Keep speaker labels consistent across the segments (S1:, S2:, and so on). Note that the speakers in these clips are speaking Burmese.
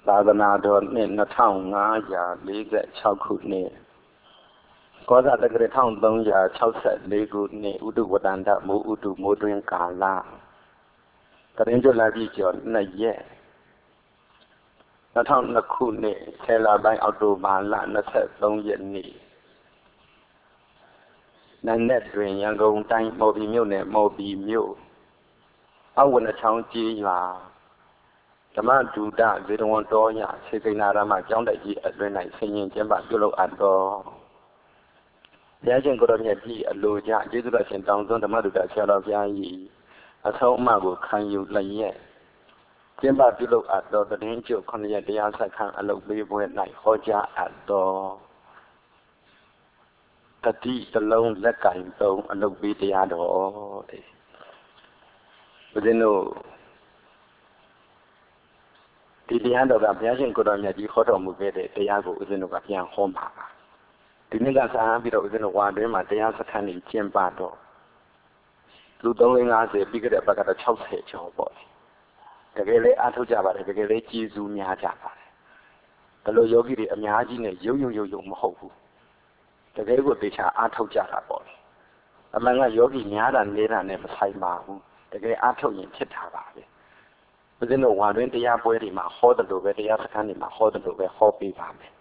S1: သာသနာတော်နှစ်2546ခုနှစ်ကောဇာတက္ကရာ1364ခုနှစ်ဥတုဝတ္တန္တမိုးဥတုမိုးတွင်ကာလတရင်ကျွတ်လာပြီကျော်2ရက်2002ခုနှစ်ဆယ်လပိုင်းအောက်တိုဘာလ23ရက်နေ့နန်းနဲ့တွင်ရန်ကုန်တိုင်းမော်ဘီမြို့နယ်မော်ဘီမြို့အောက်ဝနချောင်းကြီးရွာဓမ္မဒုဒဇေတဝန်တော်ရစေကိနာရမကျောင်းတိုက်ကြီးအတွင်း၌ဆင်ရင်ကျင်းပပြုလုပ်အပ်တော်ဘုရားရှင်ကိုတော်မြတ်ကြီးအလိုကြကျေးဇူးတော်ရှင်တောင်စွန်းဓမ္မဒုဒဆရာတော်ဘုရားကြီးအဆုံးအမကိုခံယူလျက်ကျင်းပပြုလုပ်အပ်တော်တရင်ကျုပ်9ရက်တရားစခန်းအလုပ်ပေးပွဲ၌ဟောကြားအပ်တော်တတိတလုံးလက်ကင်သုံးအလုပ်ပေးတရားတော်တဲ့ဘုရင်တို့ဒီတရားတော်ကဘုရားရှင်ကိုတော်မြတ်ကြီးဟောတော်မူခဲ့တဲ့တရားကိုဦးဇင်းတို့ကပြန်ဟောမှာပါဒီနေ့ကစားပြီးတော့ဦးဇင်းတို့ဝါတွင်းမှာတရားစခန်းကြီးကျင်းပတော့လူ350ပြီးခဲ့တဲ့ဘက်ကတော့60ကျော်ပေါ့တကယ်လေးအားထုတ်ကြပါတယ်တကယ်လေးကျေးဇူးများကြပါတယ်ဘယ်လိုယောဂီတွေအများကြီးနဲ့ရုပ်မဟုတ်ဘူးတကယ်ကိုသေချာအားထုတ်ကြတာပေါ့အမှန်ကယောဂီများတာနေတာနဲ့မဆိုင်ပါဘူးတကယ်အားထုတ်ရင်ဖြစ်တာပါပဲဦးဇင်းတို့ဝါတွင်းတရားပွဲတွေမှာဟောတယ်လို့ပဲတရားစခန်းတွေမှာဟောတယ်လို့ပဲဟောပေးပါမယ်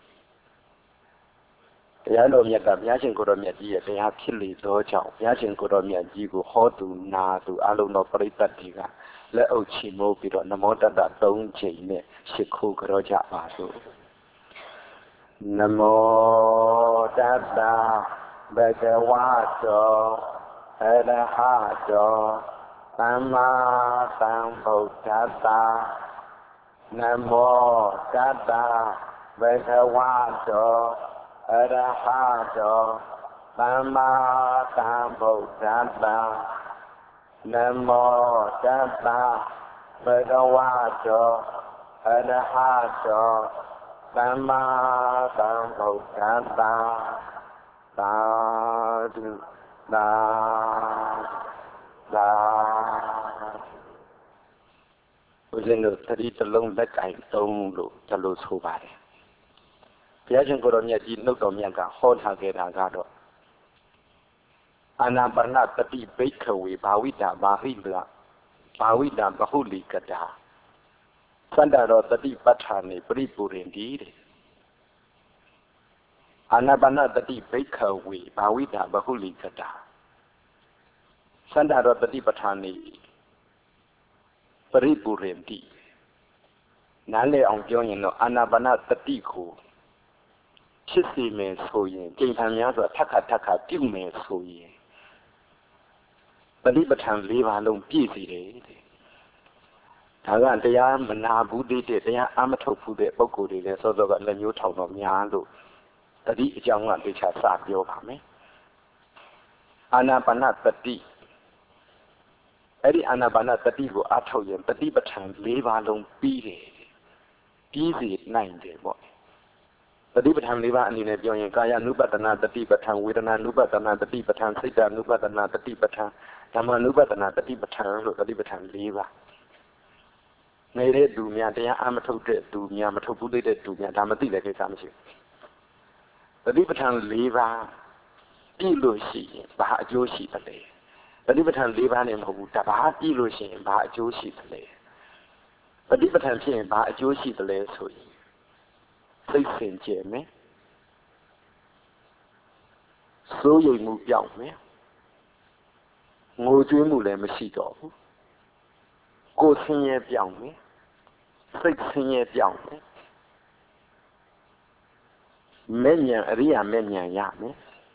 S1: တရားတော်မြတ်ကဘုရားရှင်ကိုတော်မြတ်ကြီးရဲ့တရားဖြစ်လေသောကြောင့်ဘုရားရှင်ကိုတော်မြတ်ကြီးကိုဟောသူနာသူအလုံးတော်ပရိသတ်တွေကလက်အုပ်ချီမိုးပြီးတော့နမောတတ္တ3ချိန်နဲ့ရှိခိုးကြောကြပါစို့နမောတတ္တဘဂဝတောအရဟတောသမ္မာသမ္ဗုဒ္ဓတ္တနမောတတ္တဘဂဝတောအရဟတောသမ္မာသမ္ဗုဒ္ဓတ္တနမောတတ္တဘဂဝတောအရဟတောသမ္မာသမ္ဗုဒ္ဓတ္တသာဓုသာဦးဇင်းတို့သတိတလုံးလက်ကင်သုံးလို့ဒီလိုဆိုပါတယ်ဘုရားရှင်ကိုယ်တော်မြတ်ကြီးနှုတ်တော်မြတ်ကဟောထားခဲ့တာကတော့အာနာပါနတတိဘိက္ခဝေဘာဝိတာဘာဟိလဘာဝိတာဘဟုလိကတာသန္တာရောတတိပဋ္ဌာနေပရိပူရင်ဒီတဲ့အာနာပါနတတိဘိက္ခဝေဘာဝိတာဘဟုလိကတာသန္တာရောတတိပဋ္ဌာနေပရိပူရင်ဒီနားလည်အောင်ပြောရင်တော့အာနာပါနတတိကိုဖြစ်စီမယ်ဆိုရင်ကြိမ်ဖန်များစွာထပ်ခါပြုမယ်ဆိုရင်ပฏิပဋ္ဌာန်၄ပါးလုံးပြည့်စီတယ်တဲ့ဒါကတရားမနာဘူးတဲ့တရားအမထုတ်ဘူးတဲ့ပုဂ္ဂိုလ်တွေလည်းစောစောကလက်မျိုးထောင်တော့များလို့တတိအကြောင်းကသေချာစပြောပါမယ်အာနာပါနတတိအဲ့ဒီအာနာပါနတတိကိုအထုတ်ရင်ပฏิပဋ္ဌာန်၄ပါးလုံးပြီးတယ်ပြီးစီနိုင်တယ်ပေါ့ပฏิပဋ္ဌာန်၄ပါးအနေနဲ့ပြောရင်ကာယ ानु ပတ္တနာတတိပဋ္ဌာန်ဝေဒနာ ानु ပတ္တနာတတိပဋ္ဌာန်စိတ် ानु ပတ္တနာတတိပဋ္ဌာန်ဓမ္မ ानु ပတ္တနာတတိပဋ္ဌာန်လို့တတိပဋ္ဌာန်၄ပါးနေတဲ့သူများတရားအမထုတ်တဲ့သူများမထုတ်ဘူးတဲ့သူများဒါမသိတဲ့ကိစ္စမရှိဘူးတတိပဋ္ဌာန်၄ပါးပြည့်လို့ရှိရင်ဘာအကျိုးရှိသလဲတတိပဋ္ဌာန်၄ပါးနဲ့မဟုတ်ဘူးတပါးပြည့်လို့ရှိရင်ဘာအကျိုးရှိသလဲတတိပဋ္ဌာန်ဖြစ်ရင်ဘာအကျိုးရှိသလဲဆိုရင်စိတ်စင်ကြယ်မယ်စိုးရိမ်မှုပြောင်းမယ်ငိုကြွေးမှုလည်းမရှိတော့ဘူးကိုယ်ဆင်းရဲပြောင်းမယ်စိတ်ဆင်းရဲပြောင်းမယ်မဲ့ဉာဏ်အရိယာမဲ့ဉာဏ်ရမယ်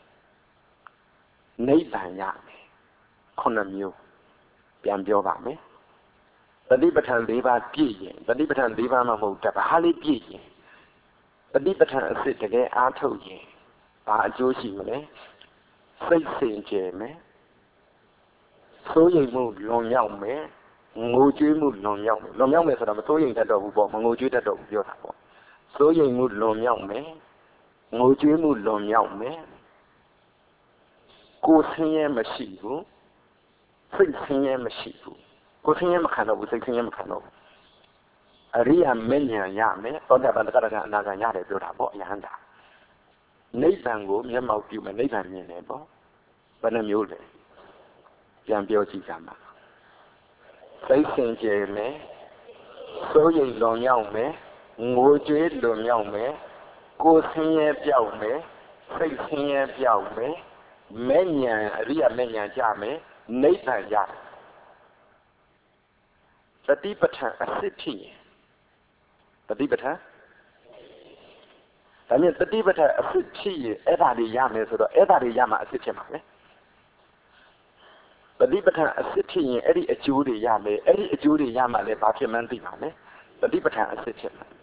S1: နိဗ္ဗာန်ရမယ်9မျိုးပြန်ပြောပါမယ်တတိပဋ္ဌာန်၄ပါးပြည့်ရင်တတိပဋ္ဌာန်၄ပါးမှမဟုတ်တပါးလေးပြည့်ရင်ပฏิပဋ္ဌာန်အစစ်တကယ်အားထုတ်ရင်ဘာအကျိုးရှိမလဲစိတ်စင်ကြယ်မယ်စိုးရိမ်မှုလွန်မြောက်မယ်ငိုကြွေးမှုလွန်မြောက်မယ်ဆိုတာမစိုးရိမ်တတ်တော့ဘူးပေါ့မငိုကြွေးတတ်တော့ဘူးပြောတာပေါ့စိုးရိမ်မှုလွန်မြောက်မယ်ငိုကြွေးမှုလွန်မြောက်မယ်ကိုယ်ဆင်းရဲမရှိဘူးစိတ်ဆင်းရဲမရှိဘူးကိုယ်ဆင်းရဲမခံတော့ဘူးစိတ်ဆင်းရဲမခံတော့ဘူးအရိယာမဉ္ဇဉ်ရမယ်သောတာပန်တက္ကရာအနာဂံရတယ်ပြောတာပေါ့ယဟန္တာနိဗ္ဗာန်ကိုမျက်မှောက်ပြုမယ်နိဗ္ဗာန်မြင်တယ်ပေါ့ဘယ်နှမျိုးလဲပြန်ပြောကြည့်ကြမှာသိစင်ကြယ်မယ်စိုးရိမ်လွန်မြောက်မယ်ငိုကြွေးလွန်မြောက်မယ်ကိုယ်ဆင်းရဲပြောက်မယ်စိတ်ဆင်းရဲပြောက်မယ်မဲ့ဉဏ်အရိယာမဲ့ဉဏ်ကြမယ်နိဗ္ဗာန်ရတယ်တတိပဋ္ဌာန်အစစ်ဖြစ်ရင်တတိပဋ္ဌာန်ဒါမြင်တတိပဋ္ဌာန်အစစ်ဖြစ်ရင်အဲ့ဒါတွေရမယ်ဆိုတော့အဲ့ဒါတွေရမှအစစ်ဖြစ်မှာပဲတတိပဋ္ဌာန်အစစ်ဖြစ်ရင်အဲ့ဒီအကျိုးတွေရမယ်အဲ့ဒီအကျိုးတွေရမှလည်းဘာဖြစ်မှန်းသိပါမယ်တတိပဋ္ဌာန်အစစ်ဖြစ်မှာ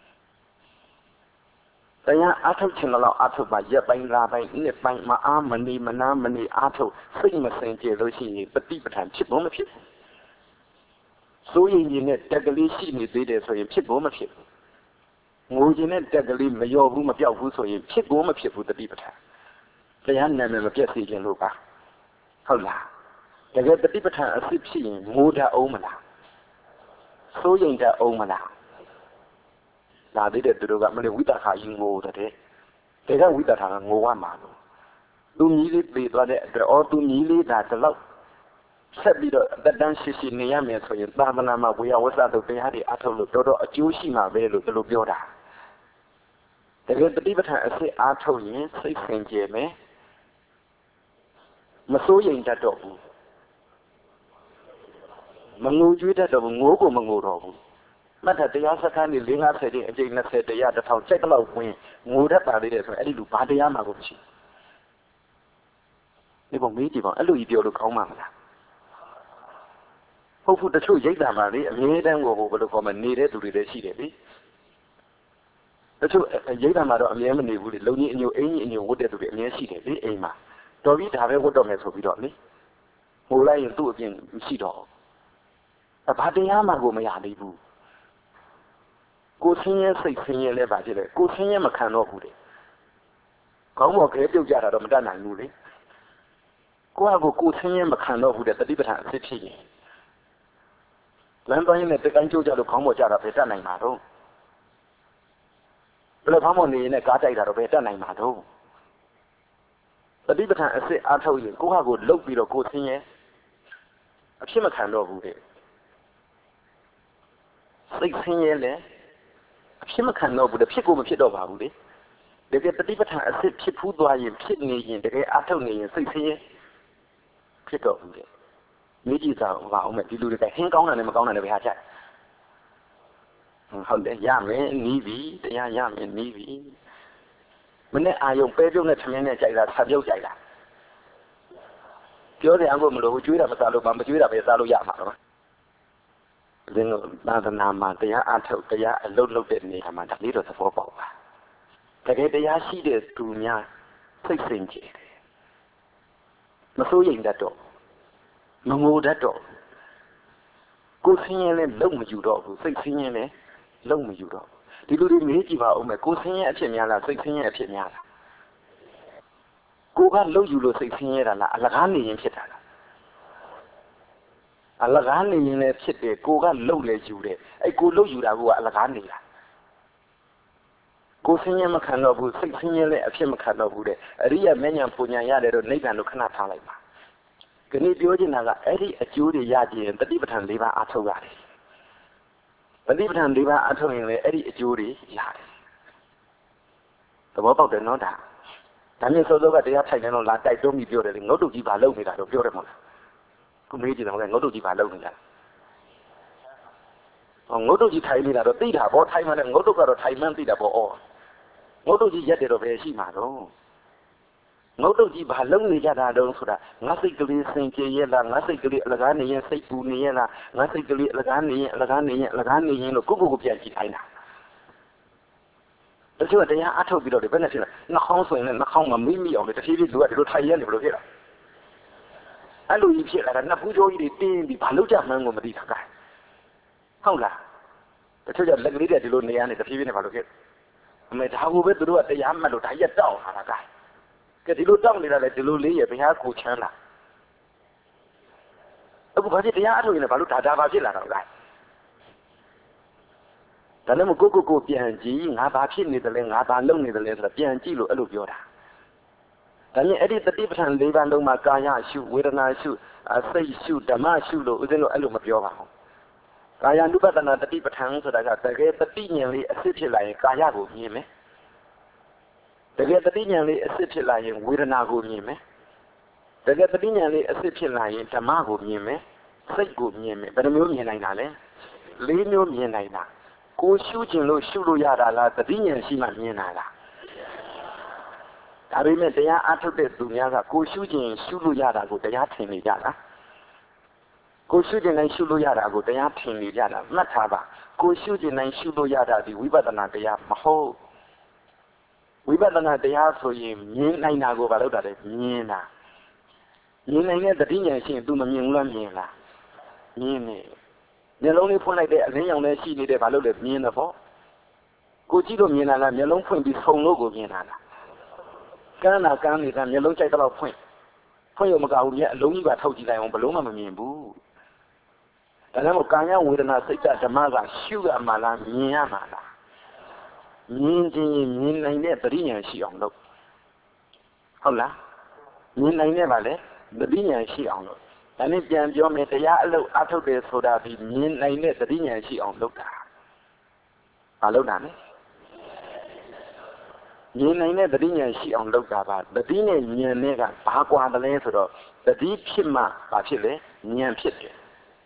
S1: တရားအထုတ်ချင်တော့အထုတ်ပါရက်ပိုင်းလာပိုင်းနှစ်ပိုင်းမအားမနေမနာမနေအထုတ်စိတ်မစင်ကြယ်လို့ရှိရင်တတိပဋ္ဌာန်ဖြစ်ဖို့မဖြစ်ဘူးစိုးရိမ်ခြင်းနဲ့တက်ကလေးရှိနေသေးတယ်ဆိုရင်ဖြစ်ဖို့မဖြစ်ဘူးငိုခြင်းနဲ့တက်ကလေးမလျော့ဘူးမပြောက်ဘူးဆိုရင်ဖြစ်ဖို့မဖြစ်ဘူးတတိပဋ္ဌာန်တရားနာမည်မပြတ်စေခြင်းလို့ပါဟုတ်လားတကယ်တတိပဋ္ဌာန်အစစ်ဖြစ်ရင်ငိုတတ်အောင်မလားစိုးရိမ်တတ်အောင်မလားဒါသေးတဲ့သူတို့ကမလို့ဝိတ္တခါကြီးငိုတဲ့တကယ်ဝိတ္တခါကငိုရမှာလို့သူမြည်လေးပြေးသွားတဲ့အတွက်သူမြည်လေးဒါတလောက်ဆက်ပြီးတော့တတန်းရှိရှိနေရမယ်ဆိုရင်သာသနာမှာဝေယဝဆတို့တရားတွေအထုတ်လို့တော်တော်အကျိုးရှိမှာပဲလို့သူတို့ပြောတာတကယ်တတိပဋ္ဌာန်အစစ်အားထုတ်ရင်စိတ်ဆင်ကြယ်မယ်မစိုးရိမ်တတ်တော့ဘူးမငိုကြွေးတတ်တော့ဘူးငိုးကိုမငိုတော့ဘူးမှတ်တရားစခန်းကြီး50တိအကျိန်20တရား1000စိတ်တော့ဝင်ငိုတတ်ပါသေးတယ်ဆိုရင်အဲ့ဒီလူဘာတရားမှကိုမရှိဒီပုံမေးကြည့်ပါအဲ့လိုကြီးပြောလို့ကောင်းမှာမလားဟုတ်ဘူးတချို့ရိတ်တာပါလေအမြဲတမ်းကိုဘယ်လိုခေါ်မနေတဲ့သူတွေလည်းရှိတယ်လေတချို့ရိတ်တာမှာတော့အမြဲမနေဘူးလေလုံကြီးအညိုအင်းကြီးအညိုဝတ်တဲ့သူတွေအမြဲရှိတယ်လေအိမ်မှာတော်ပြီဒါပဲဝတ်တော့မယ်ဆိုပြီးတော့လေဟိုလိုက်ရင်သူ့အပြင်မရှိတော့ဘာတရားမှကိုမရသေးဘူးကိုဆင်းရဲစိတ်ဆင်းရဲလဲပါဖြစ်တယ်ကိုဆင်းရဲမခံတော့ဘူးလေခေါင်းပေါ်ခဲပြုတ်ကြတာတော့မတတ်နိုင်ဘူးလေကိုဆင်းရဲမခံတော့ဘူးတဲ့တတိပဋ္ဌာန်အစစ်ဖြစ်ရင်လမ်းပိုင်းနဲ့တကိုင်းကျိုးကြလို့ခေါင်းပေါ်ကြတာပဲတတ်နိုင်မှာတော့ဘယ်လိုခေါင်းပေါ်နေရင်ကားတိုက်တာတော့ပဲတတ်နိုင်မှာတော့တတိပဋ္ဌာန်အစစ်အားထုတ်ရင်ကိုယ့်ဟာကိုလှုပ်ပြီးတော့ကိုဆင်းရဲအဖြစ်မခံတော့ဘူးတဲ့စိတ်ဆင်းရဲလဲအဖြစ်မခံတော့ဘူးတဲ့ဖြစ်ကိုမဖြစ်တော့ပါဘူးလေတကယ်တတိပဋ္ဌာန်အစစ်ဖြစ်ဖူးသွားရင်ဖြစ်နေရင်တကယ်အားထုတ်နေရင်စိတ်ဆင်းရဲဖြစ်တော့ဘူးတဲ့မိကြည့်စားအောင်မယ်ဒီလူတွေကဟင်းကောင်းတာနဲ့မကောင်းတာနဲ့ပဲဟာချက်ဟုတ်တယ်ရမယ်နီးပြီတရားရမယ်နီးပြီမနဲ့အာယုံပဲပြုတ်နဲ့ထမင်းနဲ့ကြိုက်တာဆက်ပြုတ်ကြိုက်တာပြောတယ်အခုမလို့ကျွေးတာမစားလို့မကျွေးတာပဲစားလို့ရမှာတော့ဒီလိုသာသနာမှာတရားအထုတ်တရားအလုပ်လုပ်တဲ့နေရာမှာဒါလေးတော့သဘောပေါက်ပါတကယ်တရားရှိတဲ့သူများစိတ်စင်ကြယ်တယ်မစိုးရိမ်တတ်တော့မငိုတတ်တော့ကိုဆင်းရဲလဲလုံမယူတော့ဘူးစိတ်ဆင်းရဲလဲလုံမယူတော့ဒီလိုတွေမေးကြည့်ပါဦးမယ်ကိုဆင်းရဲအဖြစ်များလားစိတ်ဆင်းရဲအဖြစ်များလားကိုကလုံယူလို့စိတ်ဆင်းရဲတာလားအလကားနေရင်ဖြစ်တာလားအလကားနေရင်လည်းဖြစ်တယ်ကိုကလုံလဲယူတယ်အဲ့ကိုလုံယူတာကအလကားနေတာကိုဆင်းရဲမခံတော့ဘူးစိတ်ဆင်းရဲလဲအဖြစ်မခံတော့ဘူးတဲ့အရိယမဉ္ဇဉ်ပူညာရတယ်တော့နိဗ္ဗာန်လို့ခဏထားလိုက်ပါခဏပြောချင်တာကအဲ့ဒီအကျိုးတွေရကြရင်တတိပဋ္ဌာန်၄ပါးအထုတ်ရတယ်တတိပဋ္ဌာန်၄ပါးအထုတ်ရင်လည်းအဲ့ဒီအကျိုးတွေရတယ်သဘောပေါက်တယ်နော်ဒါမျိုးစောစောကတရားထိုင်နေတော့လာတိုက်တွန်းပြီးပြောတယ်လေငုတ်တုတ်ကြီးဘာလုပ်နေတာတော့ပြောတယ်မဟုတ်လားခုမေးကြည့်တယ်မဟုတ်လားငုတ်တုတ်ကြီးဘာလုပ်နေတာငုတ်တုတ်ကြီးထိုင်နေတာတော့သိတာပေါ့ထိုင်မှလည်းငုတ်တုတ်ကတော့ထိုင်မှန်းသိတာပေါ့ငုတ်တုတ်ကြီးရက်တယ်တော့ပဲရှိမှာတော့ငုတ်တုတ်ကြီးဘာလုံးနေကြတာတုံးဆိုတာငါစိတ်ကလေးစင်ကြယ်ရဲ့လားငါစိတ်ကလေးအလကားနေရင်စိတ်ပူနေရဲ့လားငါစိတ်ကလေးအလကားနေရင်အလကားနေရင်အလကားနေရင်လို့ကိုပြန်ကြည့်ခိုင်းတာတချို့တရားအထုတ်ပြီးတော့ဘယ်နဲ့ဖြစ်လဲနှာခေါင်းဆိုရင်လည်းနှာခေါင်းမှာမိမိအောင်လေတဖြည်းဖြည်းလူကဒီလိုထိုင်ရနေဘယ်လိုဖြစ်လဲအဲ့လိုကြီးဖြစ်လာတာနှစ်ဖူးကြောကြီးတွေတင်းပြီးဘာလို့ကြမှန်းကိုမသိတာကဲဟုတ်လားတချို့ကလက်ကလေးတွေဒီလိုနေရနေတဖြည်းဖြည်းနဲ့ဘာလို့ဖြစ်အမေဒါကိုပဲသူတို့ကတရားမှတ်လို့ဒါရက်တောက်လာတာကဲဒီလိုတောက်နေတာလေဒီလိုလေးရဘုရားကိုချမ်းလာအခုဘာဖြစ်တရားအထုတ်ရင်လည်းဘာလို့ဒါဘာဖြစ်လာတော့ကဲဒါလည်းမကိုပြန်ကြည့်ငါဘာဖြစ်နေတယ်လဲငါဘာလုပ်နေတယ်လဲဆိုတော့ပြန်ကြည့်လို့အဲ့လိုပြောတာဒါနဲ့အဲ့ဒီတတိပဋ္ဌာန်၄ပါးလုံးမှာကာယရှုဝေဒနာရှုစိတ်ရှုဓမ္မရှုလို့ဦးဇင်းတို့အဲ့လိုမပြောပါဘူးကာယ ानु ပတနာတတိပဋ္ဌာန်ဆိုတာကတကယ်တတိဉာဏ်လေးအစစ်ဖြစ်လာရင်ကာယကိုမြင်မယ်တကယ်တတိဉာဏ်လေးအစစ်ဖြစ်လာရင်ဝေဒနာကိုမြင်မယ်တကယ်တတိဉာဏ်လေးအစစ်ဖြစ်လာရင်ဓမ္မကိုမြင်မယ်စိတ်ကိုမြင်မယ်ဘယ်နှမျိုးမြင်နိုင်တာလဲ၄မျိုးမြင်နိုင်တာကိုရှုခြင်းလို့ရှုလို့ရတာလားတတိဉာဏ်ရှိမှမြင်တာလားဒါပေမဲ့တရားအထုတ်တဲ့သူများကကိုရှုခြင်းရှုလို့ရတာကိုတရားထင်နေကြတာကိုရှုခြင်းတိုင်းရှုလို့ရတာကိုတရားထင်နေကြတာမှတ်ထားပါကိုရှုခြင်းတိုင်းရှုလို့ရတာဒီဝိပဿနာတရားမဟုတ်ဝိပဿနာတရားဆိုရင်မြင်နိုင်တာကိုဘာလို့တာလဲမြင်တာမြင်နိုင်တဲ့တတိဉာဏ်ရှိရင် तू မမြင်ဘူးလားမြင်လားမြင်နေမျက်လုံးလေးဖွင့်လိုက်တဲ့အလင်းရောင်နဲ့ရှိနေတဲ့ဘာလို့လဲမြင်တယ်ပေါ့ကိုကြည့်လို့မြင်တာလားမျက်လုံးဖွင့်ပြီးဆုံလို့ကိုမြင်တာလားကန်းနေတာမျက်လုံးကြိုက်တော့ဖွင့်ရုံမကဘူးမျက်အလုံးကြီးပါထုတ်ကြည့်လိုက်အောင်ဘလုံးမှမမြင်ဘူးဒါကြောင့်ကာယဝေဒနာစိတ်ဓမ္မကရှုရမှာလားမြင်ရမှာလားမြင်ခြင်းမြင်နိုင်တဲ့ပရိညာရှိအောင်လုပ်ဟုတ်လားမြင်နိုင်တဲ့ပါလေပရိညာရှိအောင်လုပ်ဒါနဲ့ပြန်ပြောမယ်တရားအလုပ်အထုတ်တယ်ဆိုတာဒီမြင်နိုင်တဲ့ပရိညာရှိအောင်လုပ်တာမလုပ်တာနဲ့မြင်နိုင်တဲ့ပရိညာရှိအောင်လုပ်တာပါပရိနဲ့ဉာဏ်နဲ့ကဘာကွာတယ်လဲဆိုတော့ပရိဖြစ်မှဘာဖြစ်လဲဉာဏ်ဖြစ်တယ်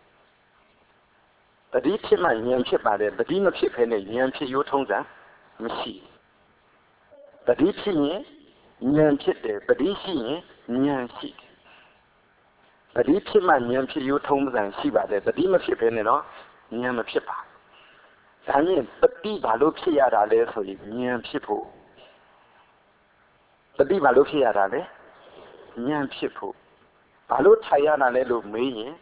S1: ပရိဖြစ်မှဉာဏ်ဖြစ်ပါတယ်ပရိမဖြစ်ခဲနဲ့ဉာဏ်ဖြစ်ရိုးထုံးစံမရှိပရိဖြစ်ရင်ဉာဏ်ဖြစ်တယ်ပရိရှိရင်ဉာဏ်ရှိတယ်ပရိဖြစ်မှဉာဏ်ဖြစ်ရိုးထုံးစံရှိပါတယ်ပရိမဖြစ်ခဲနဲ့တော့ဉာဏ်မဖြစ်ပါဒါနဲ့ပရိဘာလို့ဖြစ်ရတာလဲဆိုရင်ဉာဏ်ဖြစ်ဖို့ပရိဘာလို့ဖြစ်ရတာလဲဉာဏ်ဖြစ်ဖို့ဘာလို့ထိုင်ရတာလဲလို့မေးရင်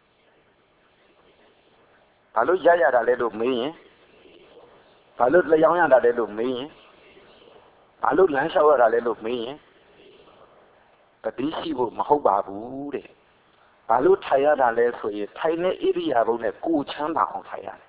S1: ဘာလို့ရတာလဲလို့မေးရင်ဘာလို့လျောင်းရတာလဲလို့မေးရင်ဘာလို့လမ်းလျှောက်ရတာလဲလို့မေးရင်ပရိရှိဖို့မဟုတ်ပါဘူးတဲ့ဘာလို့ထိုင်ရတာလဲဆိုရင်ထိုင်တဲ့ဣရိယာပုနဲ့ကိုယ်ချမ်းသာအောင်ထိုင်ရတယ်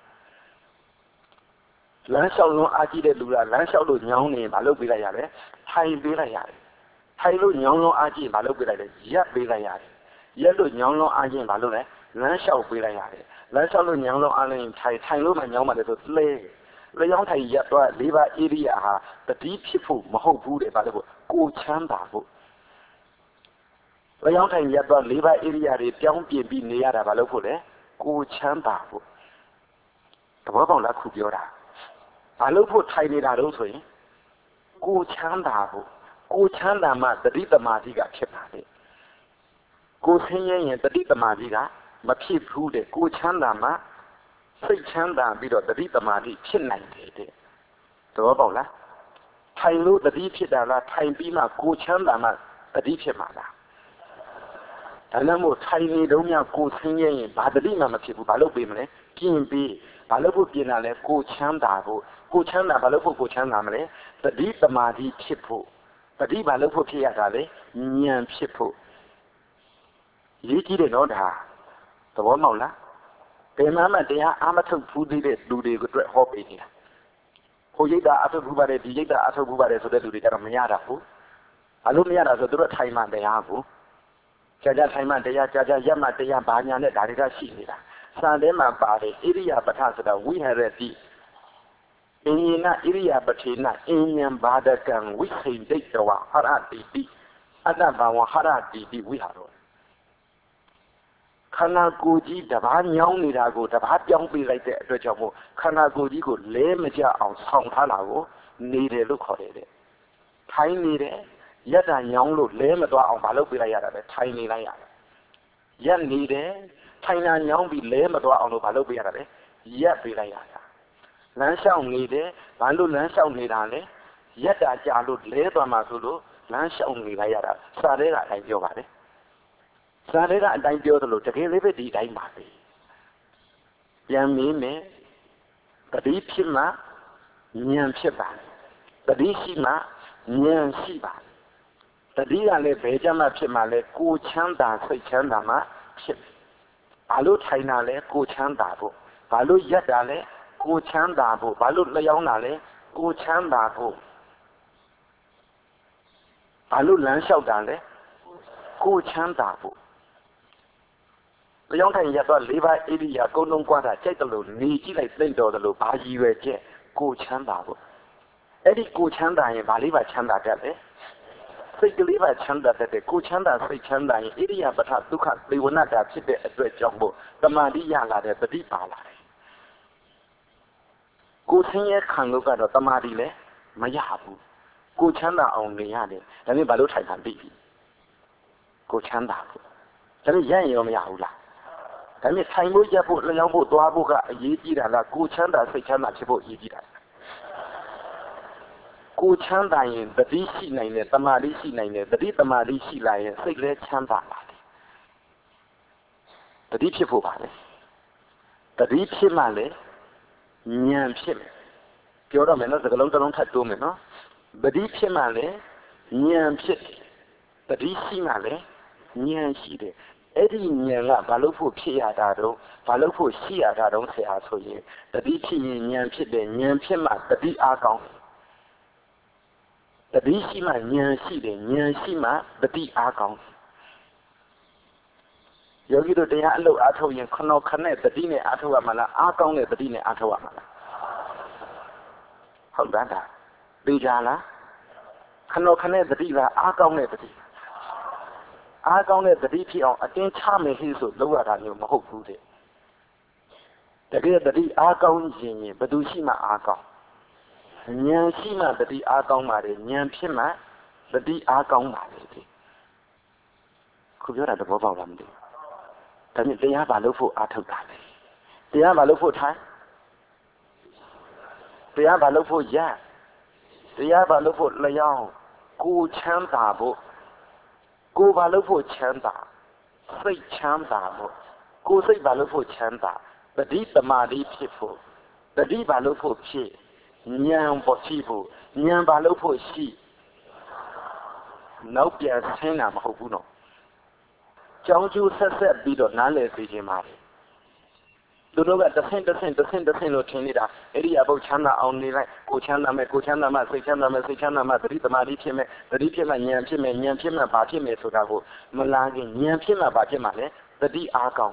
S1: လမ်းလျှောက်လုံးအားကြီးတဲ့လူကလမ်းလျှောက်လို့ညောင်းနေဘာလို့ပေးလိုက်ရလဲထိုင်ပေးလိုက်ရတယ်ထိုင်လို့ညောင်းလုံးအားကြီးဘာလို့ပေးလိုက်လဲရက်ပေးလိုက်ရတယ်ရက်လို့ညောင်းလုံးအားကြီးဘာလို့လဲလမ်းလျှောက်ပေးလိုက်ရတယ်လမ်းလျှောက်လို့ညောင်းလုံးအားလည်းထိုင်လို့မှညောင်းမှလည်းဆိုလဲလျောင်းထိုင်ရက်တော့၄ပါးဣရိယာဟာတတိဖြစ်ဖို့မဟုတ်ဘူးတဲ့ဘာလို့ကိုချမ်းသာဖို့လျောင်းထိုင်ရက်တော့၄ပါးဣရိယာတွေပြောင်းပြင်ပြီးနေရတာဘာလို့ဖို့လဲကိုချမ်းသာဖို့သဘောပေါက်လားခုပြောတာဘာလို့ဖို့ထိုင်နေတာတော့ဆိုရင်ကိုချမ်းသာဖို့ကိုချမ်းသာမှတတိတမာတိကဖြစ်ပါလေကိုဆင်းရဲရင်တတိတမာတိကမဖြစ်ဘူးတဲ့ကိုချမ်းသာမှစိတ်ချမ်းသာပြီးတော့တတိတမာတိဖြစ်နိုင်တယ်တဲ့သဘောပေါက်လားထိုင်လို့တတိဖြစ်တာလားထိုင်ပြီးမှကိုချမ်းသာမှတတိဖြစ်မှာလားဒါနဲ့မို့ထိုင်နေတော့ညကိုဆင်းရဲရင်ဘာတတိမှမဖြစ်ဘူးဘာလို့ပြင်မလဲပြင်ပြီးဘာလို့ဖို့ပြင်တာလဲကိုချမ်းသာဖို့ကိုချမ်းသာဘာလို့ဖို့ကိုချမ်းသာမလဲတတိတမာတိဖြစ်ဖို့တတိဘာလို့ဖို့ဖြစ်ရတာလဲဉာဏ်ဖြစ်ဖို့ရေးကြည့်တယ်နော်ဒါသဘောပေါက်လားဘယ်မှတရားအာမထုတ်ဘူးသေးတဲ့လူတွေကိုအတွက်ဟောပေးနေတာဟိုရိတ်တာအထုတ်ဘူးပါတယ်ဒီရိတ်တာအထုတ်ဘူးပါတယ်ဆိုတဲ့လူတွေကတော့မရတာဘူးအလို့မရတာဆိုသူတို့ထိုင်မှတရားကိုကြာထိုင်မှတရားကြာရက်မှတရားဘာညာနဲ့ဒါတွေကရှိနေတာစာထဲမှာပါတယ်ဣရိယာပဋ္ဌဆိုတာဝိဟရတိအင်းယနာဣရိယာပထေနအင်းဉံဘာဒကံဝိခိဒိတဝဟရတိတိအတ္တဘာဝဟရတိတိဝိဟာရောခန္ဓာကိုယ်ကြီးတဘာညောင်းနေတာကိုတဘာပြောင်းပေးလိုက်တဲ့အတွက်ကြောင့်မို့ခန္ဓာကိုယ်ကြီးကိုလဲမကြအောင်ဆောင်ထားတာကိုနေတယ်လို့ခေါ်တယ်တဲ့ထိုင်နေတယ်ရက်တာညောင်းလို့လဲမသွားအောင်မလုပ်ပေးလိုက်ရတာပဲထိုင်နေလိုက်ရတယ်ရက်နေတယ်ထိုင်တာညောင်းပြီးလဲမသွားအောင်လို့မလုပ်ပေးရတာပဲရက်ပေးလိုက်ရတာလမ်းလျှောက်နေတယ်ဘာလို့လမ်းလျှောက်နေတာလဲရက်တာကြာလို့လဲသွားမှဆိုလို့လမ်းလျှောက်နေလိုက်ရတာစာထဲကအတိုင်းပြောပါတယ်စာထဲကအတိုင်းပြောသလိုတကယ်လေးပဲဒီအတိုင်းပါပဲပြန်မင်းနဲ့တတိဖြစ်မှဉာဏ်ဖြစ်ပါတတိရှိမှဉာဏ်ရှိပါတတိကလည်းဘယ်ကြမှာဖြစ်မှလဲကိုချမ်းသာစိတ်ချမ်းသာမှဖြစ်ဘာလို့ထိုင်တာလဲကိုချမ်းသာဖို့ဘာလို့ရက်တာလဲကိုချမ်းသာဖို့ဘာလို့လျောင်းတာလဲကိုချမ်းသာဖို့ဘာလို့လမ်းလျှောက်တာလဲကိုချမ်းသာဖို့လျောင်းထိုင်ရတော့၄ပါးဣရိယာကုန်းလုံးကွာတာကြိုက်တယ်လို့နေကြည့်လိုက်သိမ့်တော်တယ်လို့ဘာရည်ရွယ်ချက်ကိုချမ်းသာဖို့အဲ့ဒီကိုချမ်းသာရင်ဘာလေးပါချမ်းသာတတ်လဲစိတ်ကလေးပါချမ်းသာတတ်တယ်ကိုချမ်းသာစိတ်ချမ်းသာရင်ဣရိယာပထဒုက္ခသေဝနာတာဖြစ်တဲ့အတွက်ကြောင့်မို့တမာတိရလာတဲ့တတိပါလာတယ်ကိုဆင်းရဲခံလို့ကတော့တမာတိလည်းမရဘူးကိုချမ်းသာအောင်နေရတယ်ဒါနဲ့ဘာလို့ထိုင်ခံပြီကိုချမ်းသာဖို့ဒါနဲ့ရရင်ရောမရဘူးလားဒါနဲ့ထိုင်ဖို့ရက်ဖို့လျောင်းဖို့သွားဖို့ကအရေးကြီးတာလားကိုချမ်းသာစိတ်ချမ်းသာဖြစ်ဖို့အရေးကြီးတာကိုချမ်းသာရင်တတိရှိနိုင်တယ်တမာတိရှိနိုင်တယ်တတိတမာတိရှိလာရင်စိတ်လည်းချမ်းသာလာတယ်တတိဖြစ်ဖို့ပါလေတတိဖြစ်မှလည်းဉာဏ်ဖြစ်မယ်ပြောတော့မယ်နော်စကားလုံးတစ်လုံးထပ်တိုးမယ်နော်တတိဖြစ်မှလည်းဉာဏ်ဖြစ်တယ်တတိရှိမှလည်းဉာဏ်ရှိတယ်အဲ့ဒီဉာဏ်ကဘာလို့ဖို့ဖြစ်ရတာတော့ဘာလို့ဖို့ရှိရတာတော့ဆရာဆိုရင်တတိဖြစ်ရင်ဉာဏ်ဖြစ်တယ်ဉာဏ်ဖြစ်မှတတိအားကောင်းတတိရှိမှဉာဏ်ရှိတယ်ဉာဏ်ရှိမှတတိအားကောင်းယောဂီတို့တရားအလုပ်အားထုတ်ရင်ခဏခနဲ့တတိနဲ့အားထုတ်ရမှာလားအားကောင်းတဲ့တတိနဲ့အားထုတ်ရမှာလားဟုတ်တာသိကြလားခဏခနဲ့တတိကအားကောင်းတဲ့တတိအားကောင်းတဲ့တတိဖြစ်အောင်အတင်းချမယ်ဟိဆိုလောက်ရတာမျိုးမဟုတ်ဘူးတဲ့တကယ်တတိအားကောင်းရင်ဘယ်သူရှိမှအားကောင်းဉာဏ်ရှိမှတတိအားကောင်းပါတယ်ဉာဏ်ဖြစ်မှတတိအားကောင်းပါတယ်ဒီခုပြောတာသဘောပေါက်လားမသိဘူးဒါနဲ့တရားဘာလို့ဖို့အားထုတ်တာလဲတရားဘာလို့ဖို့ထိုင်တရားဘာလို့ဖို့ရတရားဘာလို့ဖို့လျောင်းကိုချမ်းသာဖို့ကိုဘာလို့ဖို့ချမ်းသာစိတ်ချမ်းသာဖို့ကိုစိတ်ဘာလို့ဖို့ချမ်းသာတတိတမာတိဖြစ်ဖို့တတိဘာလို့ဖို့ဖြစ်ဉာဏ်ပေါ်ရှိဖို့ဉာဏ်ဘာလို့ဖို့ရှိနောက်ပြန်ဆင်းတာမဟုတ်ဘူးနော်ကြောင်းကျိုးဆက်ဆက်ပြီးတော့နားလည်သိခြင်းပါတယ်သူတို့ကတဆင့်လို့ထင်နေတာအဲ့ဒီအဘုတ်ချမ်းသာအောင်နေလိုက်ကိုချမ်းသာမယ်ကိုချမ်းသာမှစိတ်ချမ်းသာမယ်စိတ်ချမ်းသာမှသတိတမာတိဖြစ်မယ်သတိဖြစ်မှဉာဏ်ဖြစ်မယ်ဉာဏ်ဖြစ်မှဘာဖြစ်မယ်ဆိုတာကိုမလားခင်ဉာဏ်ဖြစ်မှဘာဖြစ်မှလဲသတိအားကောင်း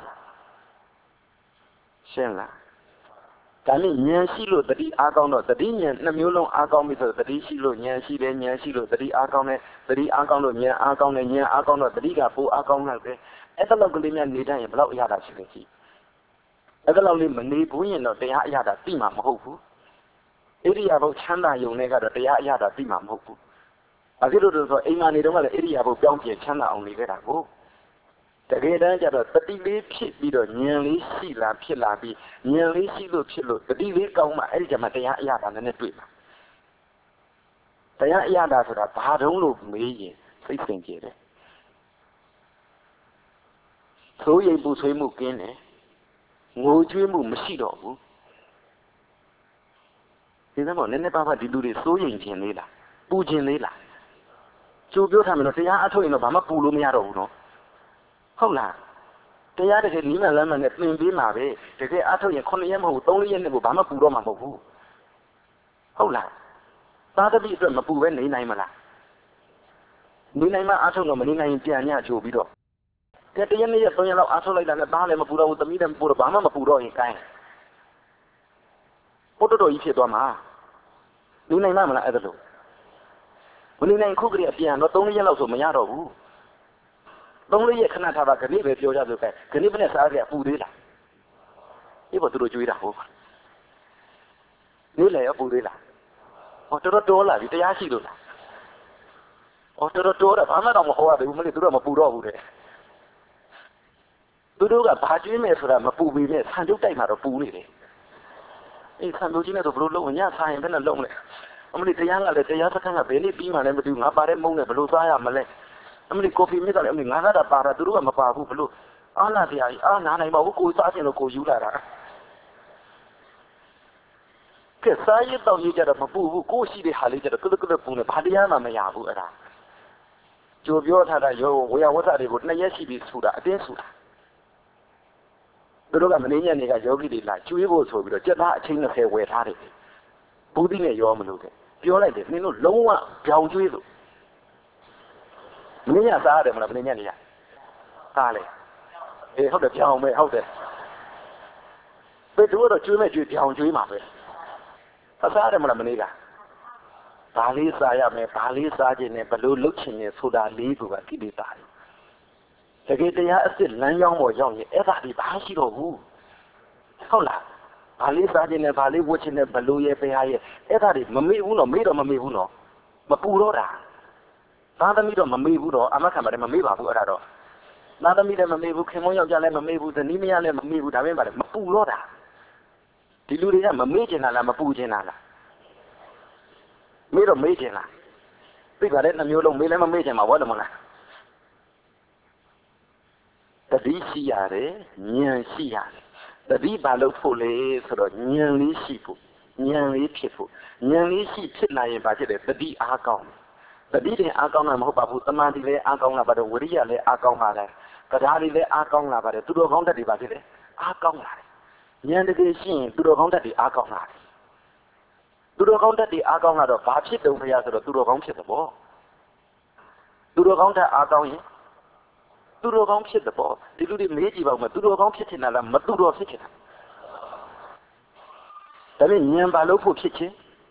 S1: ရှင်းလားဒါနဲ့ဉာဏ်ရှိလို့သတိအားကောင်းတော့သတိဉာဏ်နှမျိုးလုံးအားကောင်းပြီဆိုသတိရှိလို့ဉာဏ်ရှိတယ်ဉာဏ်ရှိလို့သတိအားကောင်းတယ်သတိအားကောင်းလို့ဉာဏ်အားကောင်းတယ်ဉာဏ်အားကောင်းတော့သတိကပိုအားကောင်းလာတယ်အဲ့ဒါလောက်ကလေးများနေတတ်ရင်ဘယ်လောက်အရသာရှိလဲကြည့်အဲ့ဒါလောက်လေးမနေဘူးရင်တော့တရားအရသာသိမှာမဟုတ်ဘူးဣရိယာပုချမ်းသာယုံနဲ့ကတော့တရားအရသာသိမှာမဟုတ်ဘူးဘာဖြစ်လို့လဲဆိုတော့အိမ်မှာနေတော့ကလည်းဣရိယာပုပြောင်းပြင်ချမ်းသာအောင်နေခဲ့တာကိုတကယ်တမ်းကျတော့တတိလေးဖြစ်ပြီးတော့ဉာဏ်လေးရှိလာဖြစ်လာပြီးဉာဏ်လေးရှိလို့ဖြစ်လို့တတိလေးကောင်းမှအဲ့ဒီကျမှတရားအရသာနဲ့တွေ့မှာတရားအရသာဆိုတာဘာတုံးလို့မေးရင်စိတ်ဆင်ပြေတယ်သိုးရိပ်ပူဆွေးမှုကင်းတယ်ငိုကြွေးမှုမရှိတော့ဘူးဒီသဘောနည်းနည်းပါးပါးဒီလူတွေစိုးရိမ်ခြင်းလေးလားပူခြင်းလေးလားကြိုပြောထားမယ်လို့တရားအထုတ်ရင်တော့ဘာမှပူလို့မရတော့ဘူးနော်ဟုတ်လားတရားတကယ်နီးမှလမ်းမှနဲ့သင်ပေးမှာပဲတကယ်အထုတ်ရင်9ရက်မဟုတ်ဘူး3ရက်နဲ့ကိုဘာမှပူတော့မှာမဟုတ်ဘူးဟုတ်လားသာသတိအတွက်မပူပဲနေနိုင်မလားနေနိုင်မှအထုတ်တော့မနေနိုင်ရင်ပြန်ညချိုပြီးတော့တရက်2ရက်3ရက်လောက်အထုတ်လိုက်တာနဲ့သားလည်းမပူတော့ဘူးသမီးလည်းမပူတော့ဘာမှမပူတော့ရင်ကိုင်းပို့တော်ကြီးဖြစ်သွားမှာနေနိုင်မှမလားအဲ့ဒါလို့မနေနိုင်ခုကလေးအပြန်တော့3ရက်လောက်ဆိုမရတော့ဘူး3ရက်ခဏထားပါခဏပဲပြောကြလို့ကဲခဏပဲနဲ့စားကြပူသေးလားဒီပေါ်သူတို့ကြွေးတာဟုတ်နေလေရောပူသေးလားဟောတော်တော်လာပြီတရားရှိလို့လားဟောတော်တော်တာဘာမှတော့မဟောရဘူးမလို့သူတို့မပူတော့ဘူးတဲ့သူတို့ကဘာကျွေးမယ်ဆိုတာမပူပေနဲ့ဆန်ကျုပ်တိုက်မှာတော့ပူနေတယ်အေးဆန်ကျုပ်ကြီးနဲ့တော့ဘလို့လုံးညစားရင်ဘယ်နဲ့လုံးလဲအမလီတရားကလည်းတရားစခန်းကဘယ်နည်းပြီးမှလည်းမသိဘူးငါပါတဲ့မုန်းနဲ့ဘလို့စားရမလဲအမလီကော်ဖီမြစ်ကလည်းအမလီငါကတော့ပါတာသူတို့ကမပါဘူးဘလို့အားလာတရားကြီးအားနာနိုင်ပါဘူးကိုစားခြင်းလို့ကိုယူလာတာကဲစားရတော့ယူကြတော့မပူဘူးကိုရှိတဲ့ဟာလေးကြတော့ကလပူနေဘာတရားမှမရဘူးအဲ့ဒါကြိုပြောထားတာရောဝေယဝတ်စာတွေကို2ရက်ရှိပြီဆိုတာအတင်းဆိုတာတသူတို့ကမင်းညံနေကယောဂီတွေလာကျွေးဖို့ဆိုပြီးတော့ကြက်သားအချင်းနဲ့ခဲဝယ်ထားတယ်ဘူးသီးနဲ့ရောမလို့တဲ့ပြောလိုက်တယ်နင်တို့လုံးဝပြောင်ကျွေးလို့မင်းညံစားရတယ်မလားမင်းညံနေရစားလေအေးဟုတ်တယ်ပြောင်မယ်ဟုတ်တယ်ဘယ်သူတော့ကျွေးမဲ့ကျွေးပြောင်ကျွေးမှာပဲစားရတယ်မလားမင်းကဘာလေးစားရမယ်ဘာလေးစားခြင်းနဲ့ဘလို့လှုပ်ချင်နေဆိုတာလေးကကိလေသာတကယ်တရားအစ်စ်လမ်းကြောင်းပေါ်ရောက်ရင်အဲ့ဒါဒီဘာရှိတော့ဘူးဟုတ်လားဘာလေးစားခြင်းနဲ့ဘာလေးဝတ်ခြင်းနဲ့ဘလို့ရဲ့ဖရားရဲ့အဲ့ဒါဒီမမေ့ဘူးနော်မေ့တော့မမေ့ဘူးနော်မပူတော့တာသားသမီးတော့မမေ့ဘူးတော့အမခံပါတယ်မမေ့ပါဘူးအဲ့ဒါတော့သားသမီးလည်းမမေ့ဘူးခင်မုန်းယောက်ျားလည်းမမေ့ဘူးဇနီးမယားလည်းမမေ့ဘူးဒါပဲပါတယ်မပူတော့တာဒီလူတွေကမမေ့ချင်တာလားမပူချင်တာလားမေ့တော့မေ့ချင်လားသိပါတယ်နှမျိုးလုံးမေ့လည်းမမေ့ချင်ပါဘောတယ်မလားတတိရှိရတယ်ဉာဏ်ရှိရတယ်တတိဘာလို့ဖို့လဲဆိုတော့ဉာဏ်လေးရှိဖို့ဉာဏ်လေးဖြစ်ဖို့ဉာဏ်လေးရှိဖြစ်လာရင်ဘာဖြစ်လဲတတိအားကောင်းတတိတင်အားကောင်းတာမဟုတ်ပါဘူးတမာတိလည်းအားကောင်းလာပါတယ်ဝိရိယလည်းအားကောင်းလာတယ်တရားတွေလည်းအားကောင်းလာပါတယ်သူတော်ကောင်းတတ်တွေဘာဖြစ်လဲအားကောင်းလာတယ်ဉာဏ်တကယ်ရှိရင်သူတော်ကောင်းတတ်တွေအားကောင်းလာတယ်သူတော်ကောင်းတတ်တွေအားကောင်းလာတော့ဘာဖြစ်တုံဖရာဆိုတော့သူတော်ကောင်းဖြစ်တယ်ပေါ့သူတော်ကောင်းတတ်အားကောင်းရင်သူတော်ကောင်းဖြစ်တယ်ပေါ့ဒီလူတွေမေးကြည့်ပါဦးမသူတော်ကောင်းဖြစ်ချင်တာလားမသူတော်ဖြစ်ချင်တာဒါပေမဲ့ဉာဏ်ဘာလို့ဖို့ဖြစ်ချင်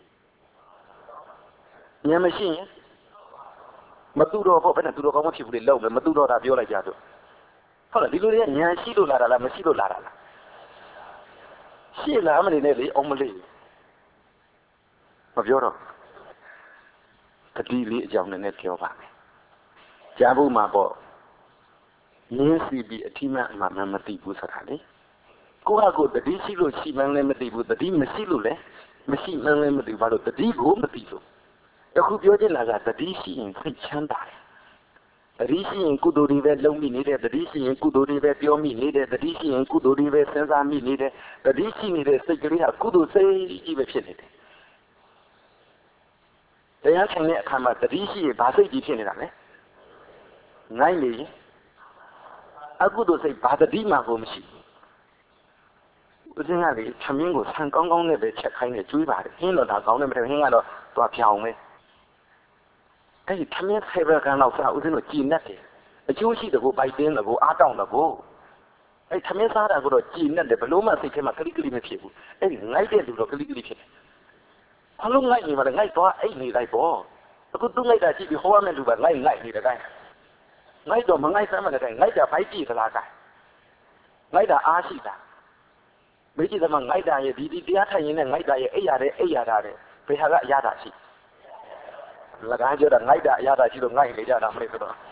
S1: ဉာဏ်မရှိရင်မသူတော်ဖို့ဘယ်နဲ့သူတော်ကောင်းမဖြစ်ဘူးလေလောက်မယ်မသူတော်တာပြောလိုက်ကြတော့ဟုတ်လားဒီလူတွေကဉာဏ်ရှိလို့လာတာလားမရှိလို့လာတာလားရှိလားမနေနဲ့လေအောင်မလေးမပြောတော့တတိလေးအကြောင်းနဲ့ပြောပါမယ်ကြားဖို့မှာပေါ့ရင်းစီပြီးအထိမှန်မှမသိဘူးဆိုတာလေကိုယ့်ဟာကိုယ်တတိရှိလို့ရှိမှန်းလည်းမသိဘူးတတိမရှိလို့လည်းမရှိမှန်းလည်းမသိဘူးဘာလို့တတိကိုမသိလို့အခုပြောချင်တာကတတိရှိရင်စိတ်ချမ်းသာတယ်တတိရှိရင်ကုသိုလ်တွေပဲလုံးမိနေတဲ့တတိရှိရင်ကုသိုလ်တွေပဲပြောမိနေတဲ့တတိရှိရင်ကုသိုလ်တွေပဲစဉ်းစားမိနေတဲ့တတိရှိနေတဲ့စိတ်ကလေးကကုသိုလ်စိတ်ကြီးပဲဖြစ်နေတယ်တရားထိုင်တဲ့အခါမှာတတိရှိရင်ဘာစိတ်ကြီးဖြစ်နေတာလဲနိုင်လေအကုသိုလ်စိတ်ဘာတတိမှကိုမရှိဘူးဦးဇင်းကလေသမင်းကိုဆန်ကောင်းကောင်းနဲ့ပဲချက်ခိုင်းနေကျွေးပါတယ်ဟင်းတော့ဒါကောင်းတယ်မထင်ဟင်းကတော့သွားဖြောင်းပဲအဲ့ဒီသမင်းဆိုင်ဘက်ကတော့ဦးဇင်းတို့ကြည်နဲ့တယ်အကျိုးရှိတဲ့ကိုပိုက်တင်းတဲ့ကိုအားတောင်းတဲ့ကိုအဲ့သမင်းစားတာကိုတော့ကြည်နဲ့တယ်ဘလို့မှစိတ်ထဲမှာကလိကလိမဖြစ်ဘူးအဲ့ဒီငိုက်တဲ့လူတော့ကလိကလိဖြစ်တယ်အလုံးငိုက်နေမှာငိုက်သွားအိတ်နေလိုက်ပေါ့အခုသူ့ငိုက်တာကြည့်ပြီးဟောရမယ့်လူကငိုက်နေတဲ့တိုင်းငိုက်တော့မငိုက်စမ်းမတဲ့တိုင်းငိုက်တာဖိုက်ကြည့်သလားကငိုက်တာအားရှိတာမေးကြည့်သမားငိုက်တာရဲ့ဒီတရားထိုင်ရင်လည်းငိုက်တာရဲ့အိပ်ရတာတဲ့ဘယ်ဟာကအရသာရှိလကားပြောတာငိုက်တာအရသာရှိလို့ငိုက်နေကြတာမဟုတ်တော့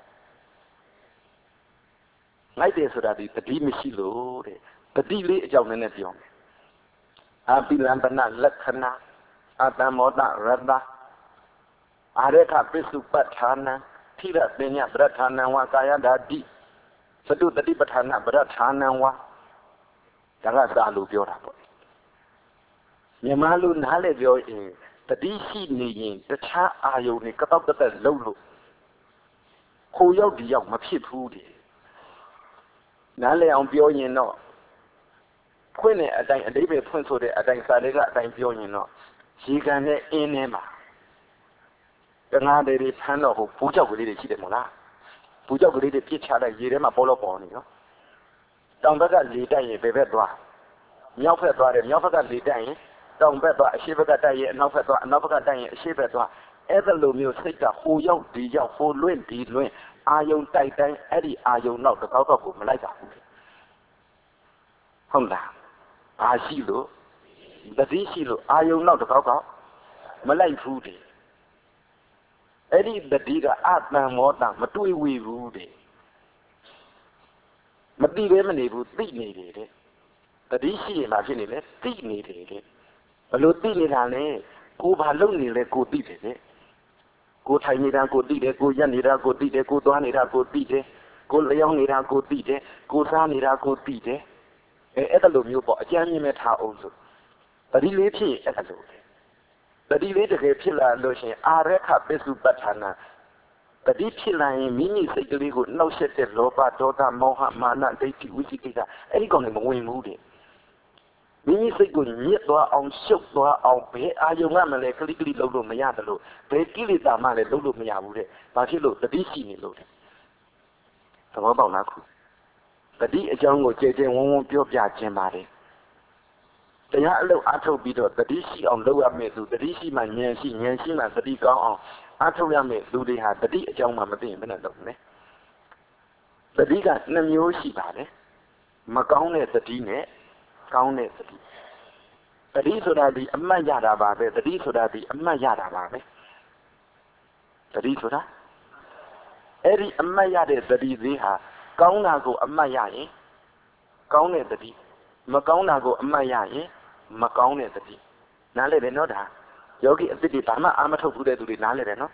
S1: ငိုက်တယ်ဆိုတာဒီတတိမရှိလို့တဲ့တတိလေးအကြောင်းနဲ့ပြောမယ်အပိလံပနလက္ခဏာအတ္တမောတရတ္တအာရခပစ္စုပ္ပဌာနံထိရပညာပရဌာနံဝါကာယဓာတိသတုတတိပဌာနပရဌာနံဝါဒါကစာလို့ပြောတာပေါ့မြန်မာလူနားလေပြောရင်တတိရှိနေရင်တခြားအာယုန်တွေကတောက်တက်လှုပ်လို့ခိုးရောက်ဒီရောက်မဖြစ်ဘူးတဲ့နားလေအောင်ပြောရင်တော့ဖွင့်တဲ့အတိုင်းအတိပ္ပယ်ဖွင့်ဆိုတဲ့အတိုင်းစာလေးကအတိုင်းပြောရင်တော့ရေကန်နဲ့အင်းထဲမှာတငါးတွေဖမ်းတော့ဟိုဘူးကြောက်ကလေးတွေရှိတယ်မလားဘူးကြောက်ကလေးတွေပြစ်ချလိုက်ရေထဲမှာပေါ်လို့ပေါ်နေနော်တောင်ဘက်ကလေတိုက်ရင်ဘယ်ဘက်သွားမြောက်ဘက်သွားတယ်မြောက်ဘက်ကလေတိုက်ရင်တောင်ဘက်သွားအရှေ့ဘက်ကတိုက်ရင်အနောက်ဘက်သွားအနောက်ဘက်ကတိုက်ရင်အရှေ့ဘက်သွားအဲ့ဒါလိုမျိုးစိတ်ကဟိုရောက်ဒီရောက်ဟိုလွင့်ဒီလွင့်အာယုံတိုက်တိုင်းအဲ့ဒီအာယုံနောက်တစ်ခေါက်တော့ကိုမလိုက်ပါဘူးဟုတ်လားဘာရှိလို့တတိရှိလို့အာယုံနောက်တစ်ခေါက်မလိုက်ဘူးတဲ့အဲ့ဒီတတိကအတန်မောတမတွေ့ဝေဘူးတဲ့မသိပဲမနေဘူးသိနေတယ်တဲ့တတိရှိရင်ဘာဖြစ်နေလဲသိနေတယ်တဲ့ဘလို့သိနေတာလဲကိုဘာလုပ်နေလဲကိုသိတယ်တဲ့ကိုထိုင်နေတာကိုသိတယ်ကိုရက်နေတာကိုသိတယ်ကိုသွားနေတာကိုသိတယ်ကိုလျောင်းနေတာကိုသိတယ်ကိုစားနေတာကိုသိတယ်အဲ့ဒါလိုမျိုးပေါ့အကျဉ်းမြင့်မဲ့ထားအောင်ဆိုတတိလေးဖြစ်အဲ့ဒါလိုတတိလေးတကယ်ဖြစ်လာလို့ရှိရင်အာရခပစ္စုပ္ပဌာနာတတိဖြစ်လာရင်မိမိစိတ်ကလေးကိုနှောက်ယှက်တဲ့လောဘဒေါသမောဟမာနဒိဋ္ဌိဝိသိကိစ္စအဲ့ဒီကောင်တွေမဝင်ဘူးတဲ့မိမိစိတ်ကိုညစ်သွားအောင်ရှုပ်သွားအောင်ဘယ်အာယုံကမှလည်းကလိကလိလုပ်လို့မရတယ်လို့ဘယ်ကိလေသာမှလည်းလုပ်လို့မရဘူးတဲ့ဘာဖြစ်လို့တတိရှိနေလို့တဲ့သဘောပေါက်လားခုတတိအကြောင်းကိုကြည်ကြဲဝုန်းဝုန်းပြောပြခြင်းပါတယ်တရားအလုပ်အားထုတ်ပြီးတော့တတိရှိအောင်လုပ်ရမယ်သူတတိရှိမှဉာဏ်ရှိမှတတိကောင်းအောင်အားထုတ်ရမယ်လူတွေဟာတတိအကြောင်းမှမသိရင်ဘယ်နဲ့လုပ်မလဲတတိက2မျိုးရှိပါတယ်မကောင်းတဲ့တတိနဲ့ကောင်းတဲ့တတိတတိဆိုတာဒီအမှတ်ရတာပါပဲတတိဆိုတာဒီအမှတ်ရတာပါပဲတတိဆိုတာအဲ့ဒီအမှတ်ရတဲ့တတိသေးဟာကောင်းတာကိုအမှတ်ရရင်ကောင်းတဲ့တတိမကောင်းတာကိုအမှတ်ရရင်မကောင်းတဲ့တတိနားလည်တယ်နော်ဒါယောဂီအစ်စ်တွေဘာမှအာမထုတ်ဘူးတဲ့သူတွေနားလည်တယ်နော်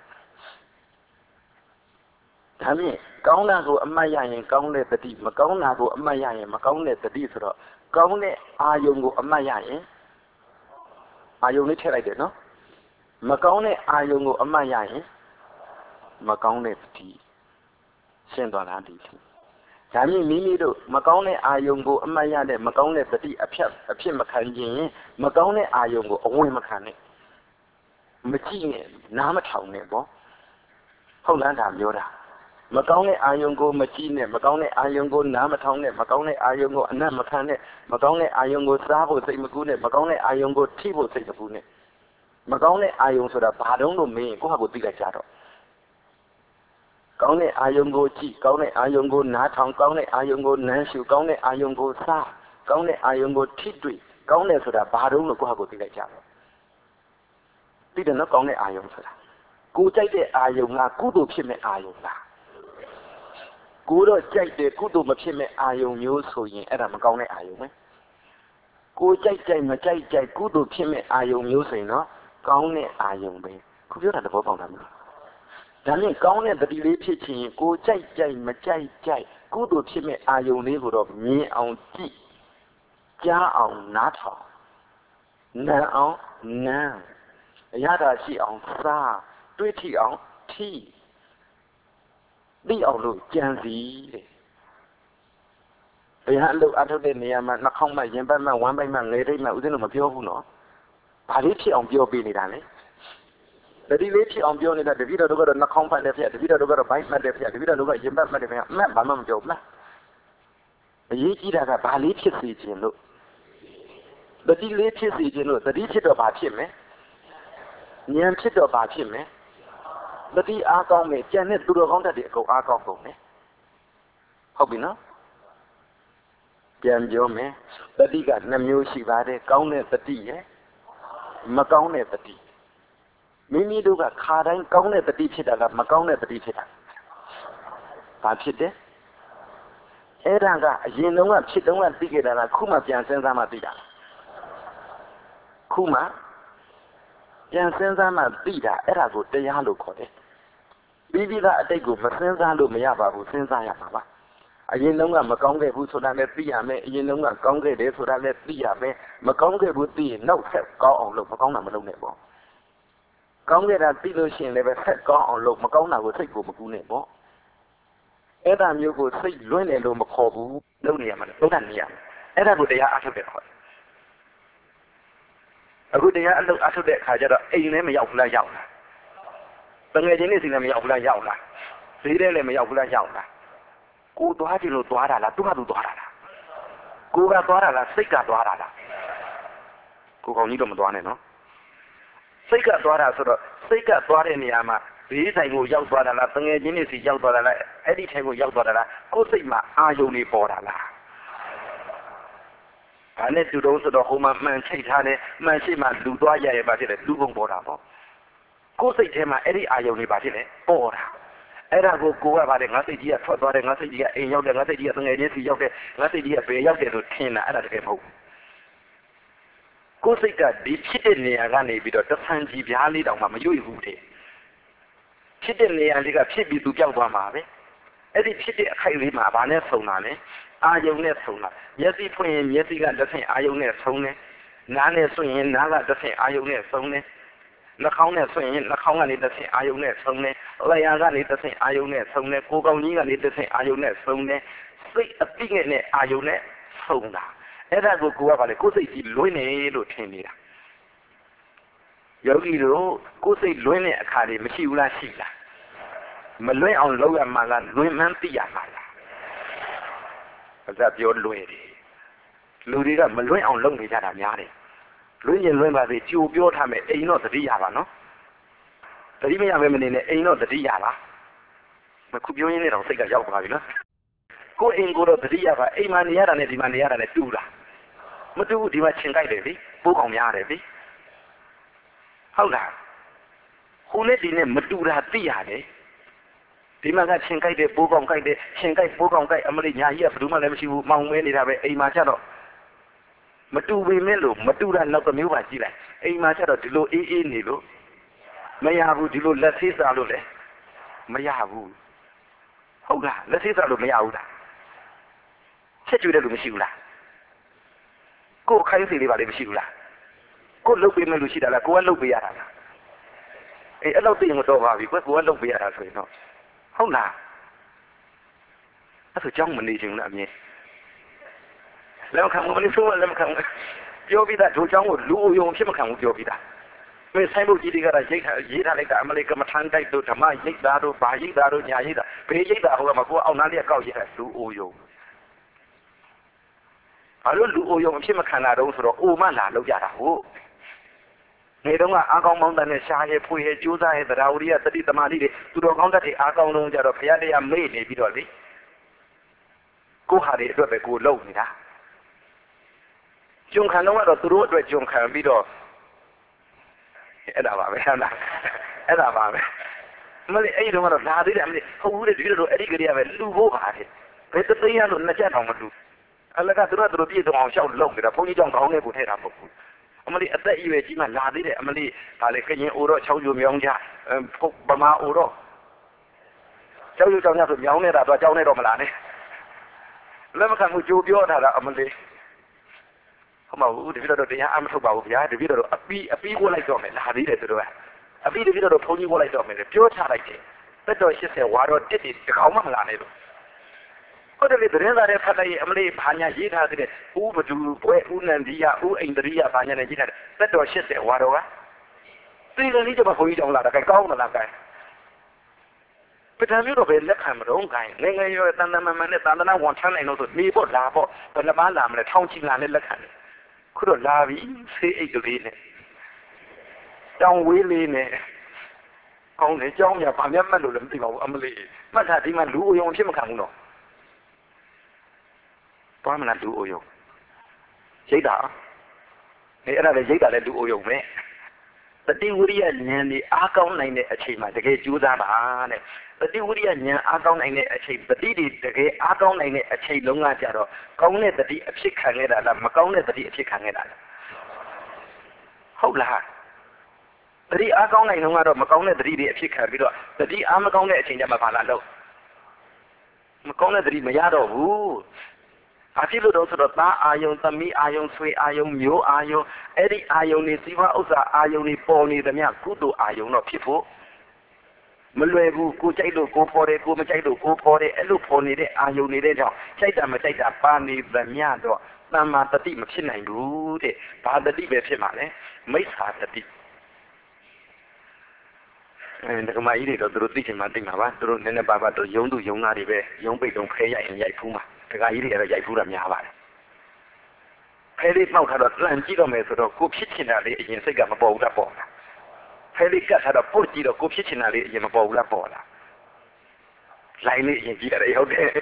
S1: ဒါမြင့်ကောင်းတာကိုအမှတ်ရရင်ကောင်းတဲ့တတိမကောင်းတာကိုအမှတ်ရရင်မကောင်းတဲ့တတိဆိုတော့ကောင်းတဲ့အာယုံကိုအမှတ်ရရင်အာယုံလေးထည့်လိုက်တယ်နော်မကောင်းတဲ့အာယုံကိုအမှတ်ရရင်မကောင်းတဲ့တတိရှင်းသွားလားဒီဒါမြင့်မိမိတို့မကောင်းတဲ့အာယုံကိုအမှတ်ရတဲ့မကောင်းတဲ့တတိအဖြစ်မခံခြင်းမကောင်းတဲ့အာယုံကိုအဝင်မခံနဲ့မကြည့်နဲ့နားမထောင်နဲ့ပေါ့ဟုတ်လားဒါပြောတာမကောင်းတဲ့အာယုံကိုမကြည့်နဲ့မကောင်းတဲ့အာယုံကိုနားမထောင်နဲ့မကောင်းတဲ့အာယုံကိုအနတ်မခံနဲ့မကောင်းတဲ့အာယုံကိုစားဖို့စိတ်မကူးနဲ့မကောင်းတဲ့အာယုံကိုထိဖို့စိတ်မကူးနဲ့မကောင်းတဲ့အာယုံဆိုတာဘာတုံးလို့မင်းကိုယ့်ဟာကိုသိလိုက်ကြတော့ကောင်းတဲ့အာယုံကိုကြည့်ကောင်းတဲ့အာယုံကိုနားထောင်ကောင်းတဲ့အာယုံကိုနမ်းရှုကောင်းတဲ့အာယုံကိုစားကောင်းတဲ့အာယုံကိုထိတွေ့ကောင်းတယ်ဆိုတာဘာတုံးလို့ကိုယ့်ဟာကိုသိလိုက်ကြတော့သိတယ်နော်ကောင်းတဲ့အာယုံဆိုတာကိုကြိုက်တဲ့အာယုံကကုသိုလ်ဖြစ်မဲ့အာယုံလားကိုတော့ကြိုက်တယ်ကုသိုလ်မဖြစ်မဲ့အာယုံမျိုးဆိုရင်အဲ့ဒါမကောင်းတဲ့အာယုံပဲကိုကြိုက်မကြိုက်ကုသိုလ်ဖြစ်မဲ့အာယုံမျိုးဆိုရင်တော့ကောင်းတဲ့အာယုံပဲခုပြောတာသဘောပေါက်လားမလားဒါနဲ့ကောင်းတဲ့တတိလေးဖြစ်ခြင်းကိုကြိုက်မကြိုက်ကုသိုလ်ဖြစ်မဲ့အာယုံလေးကိုတော့မြင်အောင်ကြည့်ကြားအောင်နားထောင်နားအောင်နားအရသာရှိအောင်စားတွေးထိအောင်ထိသိအောင်လို့ကြံစီတဲ့ဘယ်ဟာလို့အထုတ်တဲ့နေရာမှာနှာခေါင်းမှရင်ပတ်မှဝမ်းပိုက်မှငယ်တိတ်မှဦးဇင်းတို့မပြောဘူးနော်ဘာလေးဖြစ်အောင်ပြောပေးနေတာလဲတတိလေးဖြစ်အောင်ပြောနေတာတတိတော်တို့ကတော့နှာခေါင်းဖတ်တယ်ဖျက်တတိတော်တို့ကတော့ဘိုင်းမှတ်တယ်ဖျက်တတိတော်တို့ကရင်ပတ်မှတ်တယ်ဖျက်မှတ်ဘာမှမပြောဘူးလားအရေးကြီးတာကဘာလေးဖြစ်စေခြင်းလို့တတိလေးဖြစ်စေခြင်းလို့တတိဖြစ်တော့ဘာဖြစ်မလဲဉာဏ်ဖြစ်တော့ဘာဖြစ်မလဲတတိအားကောင်းမယ်ကြံတဲ့သူတော်ကောင်းတတ်တဲ့အကုန်အားကောင်းကုန်မယ်ဟုတ်ပြီနော်ပြန်ပြောမယ်တတိက2မျိုးရှိပါတယ်ကောင်းတဲ့တတိရယ်မကောင်းတဲ့တတိမိမိတို့ကခါတိုင်းကောင်းတဲ့တတိဖြစ်တာကမကောင်းတဲ့တတိဖြစ်တာဘာဖြစ်တယ်အဲ့ဒါကအရင်တုန်းကဖြစ်တုန်းကသိခဲ့တာကခုမှပြန်စဉ်းစားမှသိတာခုမှပြန်စဉ်းစားမှသိတာအဲ့ဒါကိုတရားလို့ခေါ်တယ်ပြီးသားအတိတ်ကိုမစဉ်းစားလို့မရပါဘူးစဉ်းစားရမှာပါအရင်တုန်းကမကောင်းခဲ့ဘူးဆိုတာလည်းသိရမယ်အရင်တုန်းကကောင်းခဲ့တယ်ဆိုတာလည်းသိရမယ်မကောင်းခဲ့ဘူးသိရင်နောက်ဆက်ကောင်းအောင်လုပ်မကောင်းတာမလုပ်နဲ့ပေါ့ကောင်းခဲ့တာသိလို့ရှိရင်လည်းပဲဆက်ကောင်းအောင်လုပ်မကောင်းတာကိုစိတ်ကိုမကူးနဲ့ပေါ့အဲ့ဒါမျိုးကိုစိတ်လွင့်တယ်လို့မခေါ်ဘူးလုပ်နေရမှာသုံးတတ်နေရအဲ့ဒါကိုတရားအထုတ်တဲ့ခေါ်အခုတရားအလုပ်အထုတ်တဲ့အခါကျတော့အိမ်လည်းမရောက်ဘူးလားရောက်လားတငယ်ချင်းတွေစီလည်းမရောက်ဘူးလားရောက်လားဈေးထဲလည်းမရောက်ဘူးလားရောက်လားကိုသွားကြည့်လို့သွားတာလားသူကသူသွားတာလားကိုကသွားတာလားစိတ်ကသွားတာလားကိုကောင်ကြီးတော့မသွားနဲ့နော်စိတ်ကသွားတာဆိုတော့စိတ်ကသွားတဲ့နေရာမှာဘေးဆိုင်ကိုရောက်သွားတာလားတငယ်ချင်းတွေစီရောက်သွားတာလားအဲ့ဒီထဲကိုရောက်သွားတာလားကိုယ်စိတ်မှာအာယုန်တွေပေါ်တာလားဒါနဲ့သူတို့ဆိုတော့ဟိုမှာမှန်ချိတ်ထားတယ်မှန်ရှိမှလူသွားရရပါဖြစ်တယ်လူပုံပေါ်တာပေါ့ကိုယ်စိတ်ထဲမှာအဲ့ဒီအာယုန်တွေပါဖြစ်တယ်ပေါ်တာအဲ့ဒါကိုကပါလေငါစိတ်ကြီးကထွက်သွားတယ်ငါစိတ်ကြီးကအိမ်ရောက်တယ်ငါစိတ်ကြီးကငယ်ချင်းစီရောက်တယ်ငါစိတ်ကြီးကဘယ်ရောက်တယ်လို့ထင်တာအဲ့ဒါတကယ်မဟုတ်ဘူးကိုယ်စိတ်ကဒီဖြစ်တဲ့နေရာကနေပြီးတော့တဆန်ကြီးပြားလေးတောင်မှမရွေ့ဘူးတဲ့ဖြစ်တဲ့နေရာလေးကဖြစ်ပြီးသူပြောက်သွားမှာပဲအဲ့ဒီဖြစ်တဲ့အခိုက်လေးမှာဘာနဲ့ဆုံတာလဲအာယုန်နဲ့ဆုံတာမျက်စိဖွင့်ရင်မျက်စိကတစ်ဆင့်အာယုန်နဲ့ဆုံတယ်နားနဲ့ဆိုရင်နားကတစ်ဆင့်အာယုန်နဲ့ဆုံတယ်နှာခေါင်းနဲ့ဆိုရင်နှာခေါင်းကနေတစ်ဆင့်အာယုံနဲ့ဆုံးတယ်လျှာကနေတစ်ဆင့်အာယုံနဲ့ဆုံးတယ်ကိုယ်ကောင်းကြီးကနေတစ်ဆင့်အာယုံနဲ့ဆုံးတယ်စိတ်အတိငယ်နဲ့အာယုံနဲ့ဆုံးတာအဲ့ဒါကိုကိုယ်ကပါလေကိုယ်စိတ်ကြီးလွှင်းနေလို့ထင်နေတာယောဂီတို့ကိုယ်စိတ်လွှင်းတဲ့အခါတွေမရှိဘူးလားရှိလားမလွှင်းအောင်လုပ်ရမှာလားလွှင်းမှန်းသိရမှာလားအဲ့ဒါပြောလွှဲတယ်လူတွေကမလွှင်းအောင်လုပ်နေကြတာများတယ်လွှင်းရင်လွှင်းပါစေကြိုပြောထားမယ်အိမ်တော့သတိရပါနော်သတိမရဘဲမနေနဲ့အိမ်တော့သတိရပါမခုပြောရင်းနဲ့တော့စိတ်ကရောက်သွားပြီနော်ကိုယ်အိမ်ကိုတော့သတိရပါအိမ်မှာနေရတာနဲ့ဒီမှာနေရတာနဲ့တူတာမတူဘူးဒီမှာချင်းကြိုက်တယ်လေပိုးကောင်များတယ်လေဟုတ်လားဟိုနဲ့ဒီနဲ့မတူတာသိရတယ်ဒီမှာကချင်းကြိုက်တယ်ပိုးကောင်ကြိုက်တယ်ချင်းကြိုက်ပိုးကောင်ကြိုက်အမလေးညာကြီးကဘယ်သူမှလည်းမရှိဘူးမောင်မဲနေတာပဲအိမ်မှာကျတော့မတူပေမဲ့လို့မတူတာနောက်ကမျိုးပါကြည့်လိုက်အိမ်မှာကျတော့ဒီလိုအေးအေးနေလို့မရဘူးဒီလိုလက်သေးစားလို့လေမရဘူးဟုတ်လားလက်သေးစားလို့မရဘူးလားချက်ကျွေးတဲ့လူမရှိဘူးလားကိုယ်ခိုင်းစီလေးပါလေမရှိဘူးလားကိုယ်လုတ်ပေးမဲ့လူရှိတာလားကိုယ်ကလုတ်ပေးရတာလားအေးအဲ့လောက်သိရင်တော့ပါပြီကိုယ်ကလုတ်ပေးရတာဆိုရင်တော့ဟုတ်လားအဲ့ဆိုကြောင်းမနေချင်ဘူးလားအမြင်လက်မခံဘူးမလို့ဆိုလက်မခံဘူးပြောပြီးသားဒိုကြောင်းကိုလူအုံဖြစ်မခံဘူးပြောပြီးသားမင်းဆိုင်ဖို့ကြီးတွေကရေးထားလိုက်တာအမလေးကမထမ်းတိုက်တို့ဓမ္မရိတ်သားတို့ဘာရိတ်သားတို့ညာရိတ်သားဘေးရိတ်သားဟိုကမှာကိုယ်အောက်နားလေးကောက်ရေးထားလူအုံဘာလို့လူအိုယုံအဖြစ်မခံတာတုံးဆိုတော့အိုမလာလောက်ကြတာဟုတ်နေတော့ကအားကောင်းမောင်းတဲ့ရှားရဲ့ဖွေရဲ့ကြိုးစားရဲ့တရားဝရိယတတိတမာတိတွေသူတော်ကောင်းတတ်တဲ့အားကောင်းလုံးကြတော့ဘုရားတရားမေ့နေပြီးတော့လေကိုဟာတွေအတွက်ပဲကိုလုံနေတာဂျုံခံတော့သူတို့အတွက်ဂျုံခံပြီးတော့အဲ့ဒါပါပဲဟုတ်လားအဲ့ဒါပါပဲမလေးအဲ့ဒီတော့ကတော့လာသေးတယ်မလေးဟုတ်ဘူးလေဒီလိုတော့အဲ့ဒီကလေးကပဲလူဖို့ပါတဲ့ဘယ်သိရလို့နှစ်ချက်တောင်မလူအလကသူတို့ပြည့်စုံအောင်ရှောက်လုံနေတာဘုန်းကြီးကြောင့်ခေါင်းထဲကိုထည့်တာမဟုတ်ဘူးအမလေးအသက်အရွယ်ကြီးမှလာသေးတယ်အမလေးဒါလေခရင်အိုတော့6ကျိုးမြောင်းကြဗမာအိုတော့6ကျိုးကြောင့်ညဆိုမြောင်းနေတာတော့ကြောင်းနေတော့မလားနဲ့လက်မခံဘူးကြိုးပြောထားတာအမလေးဟုတ်မဟုတ်တပည့်တော်တရားအမထုတ်ပါဘူးဗျာတပည့်တော်အပီးကိုလိုက်တော့မယ်လာသေးတယ်သူတို့ကအပီးတပည့်တော်ဘုန်းကြီးကိုလိုက်တော့မယ်ပြောချလိုက်တယ်သက်တော်80ဝါတော့တစ်တကောင်မှမလာနဲ့လို့ဟုတ်တယ်လေသတင်းစာတွေဖတ်လိုက်ရင်အမလေးဘာညာရေးထားတဲ့ဦးဘဒူဘွဲဦးနန္ဒီယဦးအိန္ဒရိယဘာညာနဲ့ရေးထားတယ်သက်တော်80ဝါတော့ကသီလလေးကျမဘုန်းကြီးကြောင့်လာတာကောင်းမလားကဲပထမမျိုးတော့ပဲလက်ခံမတော့ခိုင်းငငယ်ရွယ်တန်တမန်နဲ့တန်တနာဝန်ထမ်းနိုင်လို့ဆိုနေဖို့လာဖို့ဘယ်နှပါလာမလဲထောင်းချီလာနဲ့လက်ခံတယ်ခုတော့လာပြီဆေးအိတ်ကလေးနဲ့တောင်ဝေးလေးနဲ့ကောင်းတယ်ကြောင်းရဘာမှမတ်လို့လည်းမသိပါဘူးအမလေးမှတ်တာဒီမှာလူအုံဖြစ်မခံဘူးတော့ဘာမှမလားလူအိုယုံရိတ်တာအဲ့ဒါလည်းရိတ်တာလည်းလူအိုယုံပဲတတိဝိရိယဉာဏ်ဒီအားကောင်းနိုင်တဲ့အချိန်မှာတကယ်ကြိုးစားပါတဲ့တတိဝိရိယဉာဏ်အားကောင်းနိုင်တဲ့အချိန်တတိတွေတကယ်အားကောင်းနိုင်တဲ့အချိန်လုံးကကြတော့ကောင်းတဲ့တတိအဖြစ်ခံခဲ့တာလားမကောင်းတဲ့တတိအဖြစ်ခံခဲ့တာလားဟုတ်လားတတိအားကောင်းနိုင်တော့ကတော့မကောင်းတဲ့တတိတွေအဖြစ်ခံပြီးတော့တတိအားမကောင်းတဲ့အချိန်ကျမှဘာလာလို့မကောင်းတဲ့တတိမရတော့ဘူးအဖြစ်လို့တော့ဆိုတော့သားအာယုံသမီးအာယုံဆွေအာယုံမျိုးအာယုံအဲ့ဒီအာယုံတွေစီးပွားဥစ္စာအာယုံတွေပေါ်နေသမျှကုသိုလ်အာယုံတော့ဖြစ်ဖို့မလွယ်ဘူးကိုကြိုက်လို့ကိုဖော်တယ်ကိုမကြိုက်လို့ကိုဖော်တယ်အဲ့လိုဖော်နေတဲ့အာယုံနေတဲ့ကြောင့်ကြိုက်တာမကြိုက်တာပါနေသမျှတော့သမ္မာတတိမဖြစ်နိုင်ဘူးတဲ့ဘာတတိပဲဖြစ်မှာလဲမိစ္ဆာတတိဒကမာကြီးတွေတော့သူတို့သိချင်မှသိမှာပါသူတို့နည်းနည်းပါးပါတော့ယုံသူယုံသားတွေပဲယုံပိတ်တုံဖဲရိုက်ရင်ရိုက်ဖူးမှာဒကာကြီးတွေကတော့ရိုက်ဖူးတာများပါတယ်ဖဲလေးပေါက်ထားတော့လှန်ကြည့်တော့မယ်ဆိုတော့ကိုဖြစ်ချင်တာလေးအရင်စိတ်ကမပေါ်ဘူးလားပေါ်လားဖဲလေးကတ်ထားတော့ပုတ်ကြည့်တော့ကိုဖြစ်ချင်တာလေးအရင်မပေါ်ဘူးလားပေါ်လားလိုင်းလေးအရင်ကြည့်ရတယ်ဟုတ်တယ်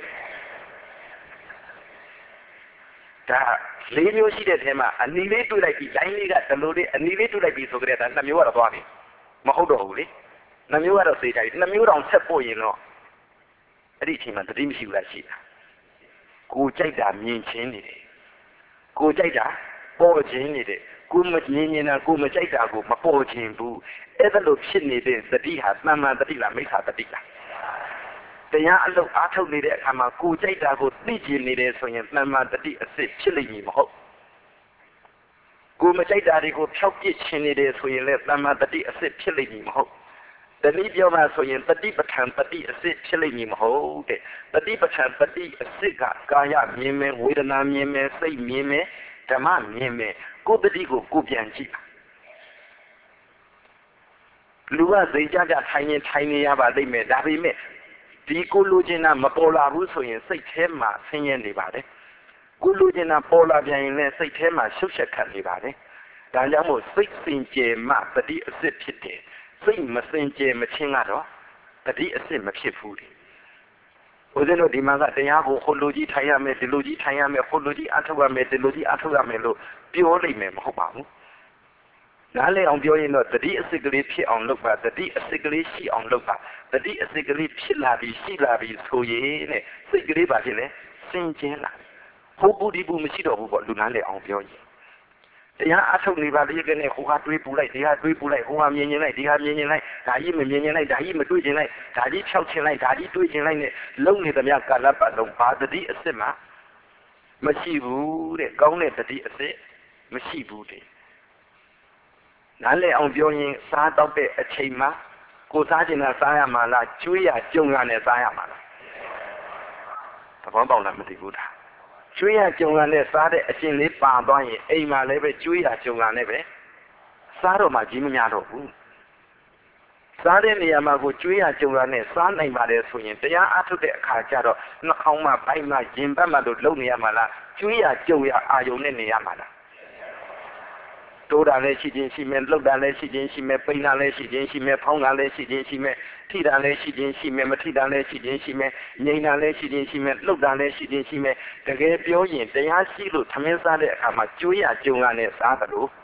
S1: ဒါလေးမျိုးရှိတဲ့ထဲမှာအနီလေးတွေ့လိုက်ပြီးလိုင်းလေးကတလို့လေးအနီလေးတွေ့လိုက်ပြီးဆိုကြတဲ့ဒါနှစ်မျိုးကတော့သွားပြီမဟုတ်တော့ဘူးလေနှစ်မျိုးကတော့စေးကြပြီနှစ်မျိုးတောင်ဆက်ပို့ရင်တော့အဲ့ဒီအချိန်မှာတတိမရှိဘူးလားရှိတာကိုကြိုက်တာမြင်ချင်းနေတယ်ကိုကြိုက်တာပေါ်ချင်းနေတယ်ကိုမမြင်နေတာကိုမကြိုက်တာကိုမပေါ်ချင်းဘူးအဲ့ဒါလို့ဖြစ်နေတဲ့တတိဟာသမ္မာတတိလားမိစ္ဆာတတိလားတရားအလုပ်အားထုတ်နေတဲ့အခါမှာကိုကြိုက်တာကိုသိကျင်နေတယ်ဆိုရင်သမ္မာတတိအစစ်ဖြစ်လိမ့်မည်မဟုတ်กูไม่ใช่ดาริกูเท่ากิจชินีเดสุยเลยตามมาตติอสิพิลิมีมโหแต่นี้เดียวมาสุยตติประธานตติอสิพิลิมีมโหเดตติประธานตติอสิกายะมีเมเวทนามีเมสิมีเมธรรมะมีเมกูตติกูเปลี่ยนจีလူကစိတ်ကြကြထိုင်နေရပါလိမ့်မယ်ဒါပေမဲ့ဒီကိုလူချင်းကမပေါ်လာဘူးဆိုရင်စိတ်ထဲမှာဆင်းရဲနေပါတယ်ကိုလူချင်းကပေါ်လာပြန်ရင်လည်းစိတ်ထဲမှာရှုပ်ရှက်ခတ်နေပါတယ်ဒါကြောင့်မို့စိတ်စင်ကြယ်မှတတိအစစ်ဖြစ်တယ်စိတ်မစင်ကြယ်မချင်းကတော့တတိအစစ်မဖြစ်ဘူးလေဦးဇင်းတို့ဒီမှာကတရားကိုဟိုလူကြီးထိုင်ရမယ်ဒီလူကြီးထိုင်ရမယ်ဟိုလူကြီးအထောက်ရမယ်ဒီလူကြီးအထောက်ရမယ်လို့ပြောလိမ့်မယ်မဟုတ်ပါဘူးနားလည်အောင်ပြောရင်တော့တတိအစစ်ကလေးဖြစ်အောင်လုပ်ပါတတိအစစ်ကလေးရှိအောင်လုပ်ပါတတိအစစ်ကလေးဖြစ်လာပြီးရှိလာပြီးဆိုရင်တဲ့စိတ်ကလေးပါဖြစ်လဲစင်ကြယ်လာဟိုဘူးဒီဘူးမရှိတော့ဘူးပေါ့လူနားလည်အောင်ပြောရင်တရားအထုတ်နေပါလေကနေဟိုဟာတွေးပူလိုက်ဒီဟာတွေးပူလိုက်ဟိုဟာမြင်ရင်လိုက်ဒီဟာမြင်ရင်လိုက်ဒါကြီးမမြင်ရင်လိုက်ဒါကြီးမတွေးရင်လိုက်ဒါကြီးဖြောက်ချင်လိုက်ဒါကြီးတွေးချင်လိုက်နဲ့လုံနေသမျှကာလပတ်လုံးဘာတတိအစစ်မှမရှိဘူးတဲ့ကောင်းတဲ့တတိအစစ်မရှိဘူးတဲ့နားလည်အောင်ပြောရင်စားတော့တဲ့အချိန်မှာကိုစားချင်တာစားရမှာလားကျွေးရကြုံရနဲ့စားရမှာလားသဘောပေါက်လားမသိဘူးဒါကျွေးရကြုံရနဲ့စားတဲ့အရှင်လေးပါသွားရင်အိမ်မှာလည်းပဲကျွေးရကြုံရနဲ့ပဲစားတော့မှကြီးမများတော့ဘူးစားတဲ့နေရာမှာကိုကျွေးရကြုံရနဲ့စားနိုင်ပါတယ်ဆိုရင်တရားအထုတ်တဲ့အခါကျတော့နှာခေါင်းမှာဗိုက်မှာရင်ဘတ်မှာလို့လုံနေရမှာလားကျွေးရကြုံရအာယုံနဲ့နေရမှာလားတိုးတာလည်းရှိခြင်းရှိမယ်လှုပ်တာလည်းရှိခြင်းရှိမယ်ပိန်တာလည်းရှိခြင်းရှိမယ်ဖောင်းတာလည်းရှိခြင်းရှိမယ်ထိတာလည်းရှိခြင်းရှိမယ်မထိတာလည်းရှိခြင်းရှိမယ်ငြိမ်တာလည်းရှိခြင်းရှိမယ်လှုပ်တာလည်းရှိခြင်းရှိမယ်တကယ်ပြောရင်တရားရှိလို့သမင်းစားတဲ့အခါမှာကျွေးရကြုံရနဲ့စားတယ်လို့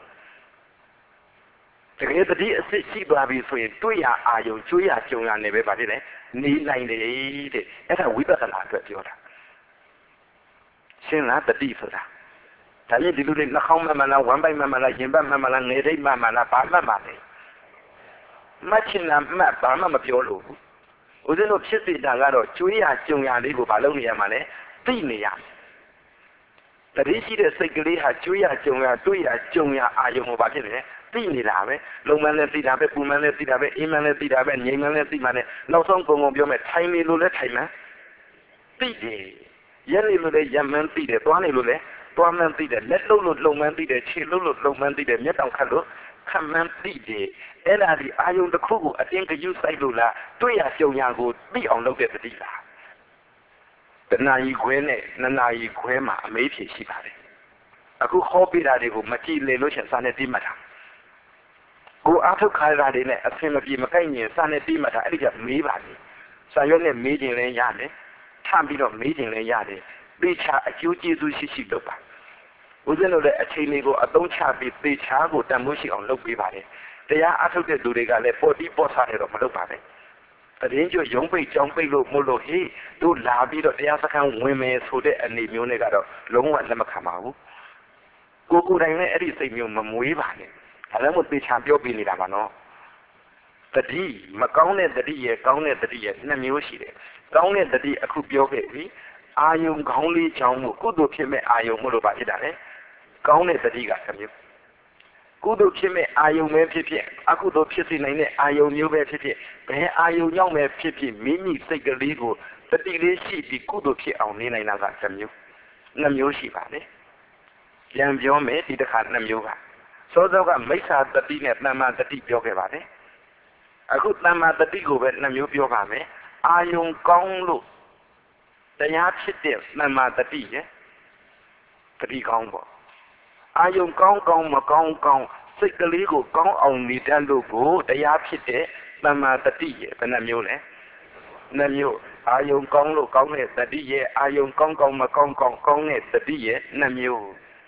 S1: တကယ်တတိအစစ်ရှိသွားပြီဆိုရင်တွေ့ရအာယုံကျွေးရကြုံရနဲ့ပဲဗါတယ်လေနေနိုင်တယ်တဲ့အဲ့ဒါဝိပဿနာအတွက်ပြောတာရှင်းလားတတိဆိုတာဒါနဲ့ဒီလိုလေးနှာခေါင်းမှမလားဝမ်းပိုက်မှမလားရင်ဘတ်မှမလားငယ်ဒိတ်မှမလားဘာမှမလဲမချင်တာမှဘာမှမပြောလို့ဘူးဦးဇင်းတို့ဖြစ်စေတာကတော့ကျွေးရကြုံရလေးကိုဘာလုပ်နေရမှာလဲသိနေရတတိရှိတဲ့စိတ်ကလေးဟာကျွေးရကြုံရတွေ့ရကြုံရအာယုံကိုဘာဖြစ်လဲသိနေတာပဲလုံမှန်းလည်းသိတာပဲပူမှန်းလည်းသိတာပဲအေးမှန်းလည်းသိတာပဲငြိမ်မှန်းလည်းသိမှလည်းနောက်ဆုံးပုံပုံပြောမယ်ထိုင်နေလို့လည်းထိုင်မှန်းသိတယ်ရက်နေလို့လည်းရက်မှန်းသိတယ်သွားနေလို့လည်းသွားမှန်းသိတယ်လက်လုံးလို့လုံမှန်းသိတယ်ခြေလုံးလို့လုံမှန်းသိတယ်မျက်တောင်ခတ်လို့ခတ်မှန်းသိတယ်အဲ့ဒါဒီအာယုံတစ်ခုကိုအတင်းကယူဆိုင်လို့လားတွေ့ရကြုံရကိုသိအောင်လုပ်တဲ့တတိလားတဏှာကြီးခွဲနဲ့နနာကြီးခွဲမှာအမေးဖြေရှိပါတယ်အခုဟောပြတာတွေကိုမကြည့်လေလို့ရှင်စာနဲ့ပြီးမှတ်တာကိုအားထုတ်ခါရတွေနဲ့အဆင်မပြေမကိုက်ရင်စာနဲ့ပြီးမှတ်တာအဲ့ဒီကမေးပါလေစာရွက်နဲ့မေးခြင်းလည်းရတယ်ထပ်ပြီးတော့မေးခြင်းလည်းရတယ်သေချာအကျိုးကျေးဇူးရှိလုပ်ပါဦးဇင်းတို့လည်းအချိန်လေးကိုအသုံးချပြီးသေချာကိုတန်ဖိုးရှိအောင်လုပ်ပေးပါတယ်တရားအထုတ်တဲ့လူတွေကလည်းပေါ်တီးပေါ်စားတယ်တော့မလုပ်ပါနဲ့တရင်ကျွရုံးပိတ်ကြောင်းပိတ်လို့မို့လို့ဟေးတို့လာပြီးတော့တရားစခန်းဝင်မယ်ဆိုတဲ့အနေမျိုးနဲ့ကတော့လုံးဝလက်မခံပါဘူးကိုယ်တိုင်လည်းအဲ့ဒီစိတ်မျိုးမမွေးပါနဲ့ဒါလည်းမို့သေချာပြောပြနေတာပါနော်တတိမကောင်းတဲ့တတိရဲ့ကောင်းတဲ့တတိရဲ့နှစ်မျိုးရှိတယ်ကောင်းတဲ့တတိအခုပြောခဲ့ပြီအာယုံခေါင်းလေးချောင်းမှုကုသိုလ်ဖြစ်မဲ့အာယုံမို့လို့ပါဖြစ်တာလေကောင်းတဲ့တတိကတစ်မျိုးကုသိုလ်ဖြစ်မဲ့အာယုံပဲဖြစ်ဖြစ်အကုသိုလ်ဖြစ်စေနိုင်တဲ့အာယုံမျိုးပဲဖြစ်ဖြစ်ဘယ်အာယုံကြောင့်ပဲဖြစ်ဖြစ်မိမိစိတ်ကလေးကိုတတိလေးရှိပြီးကုသိုလ်ဖြစ်အောင်နေနိုင်တာကတစ်မျိုးနှစ်မျိုးရှိပါလေပြန်ပြောမယ်ဒီတစ်ခါနှစ်မျိုးပါစောစောကမိစ္ဆာတတိနဲ့တမ္မာတတိပြောခဲ့ပါတယ်အခုတမ္မာတတိကိုပဲနှစ်မျိုးပြောပါမယ်အာယုံကောင်းလို့တရားဖြစ်တဲ့တမ္မာတတိရဲ့တတိကောင်းပေါ့အာယုံကောင်းကောင်းမကောင်းကောင်းစိတ်ကလေးကိုကောင်းအောင်နေတတ်လို့ကိုတရားဖြစ်တဲ့တမ္မာတတိရဲ့ဘယ်နှမျိုးလဲနှစ်မျိုးအာယုံကောင်းလို့ကောင်းတဲ့တတိရဲ့အာယုံကောင်းကောင်းမကောင်းကောင်းကောင်းတဲ့တတိရဲ့နှစ်မျိုး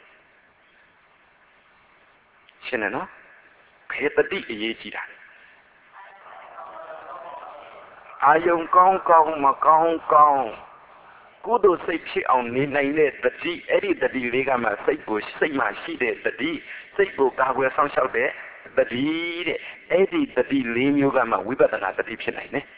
S1: ရှင်းတယ်နော်ဘယ်တတိအရေးကြီးတာအာယုံကောင်းကောင်းမကောင်းကောင်းကုသိုလ်စိတ်ဖြစ်အောင်နေနိုင်တဲ့တတိအဲ့ဒီတတိလေးကမှစိတ်ကိုစိတ်မှရှိတဲ့တတိစိတ်ကိုကာကွယ်ဆောင်ရှောက်တဲ့တတိတဲ့အဲ့ဒီတတိလေးမျိုးကမှဝိပဿနာတတိဖြစ်နိုင်တယ်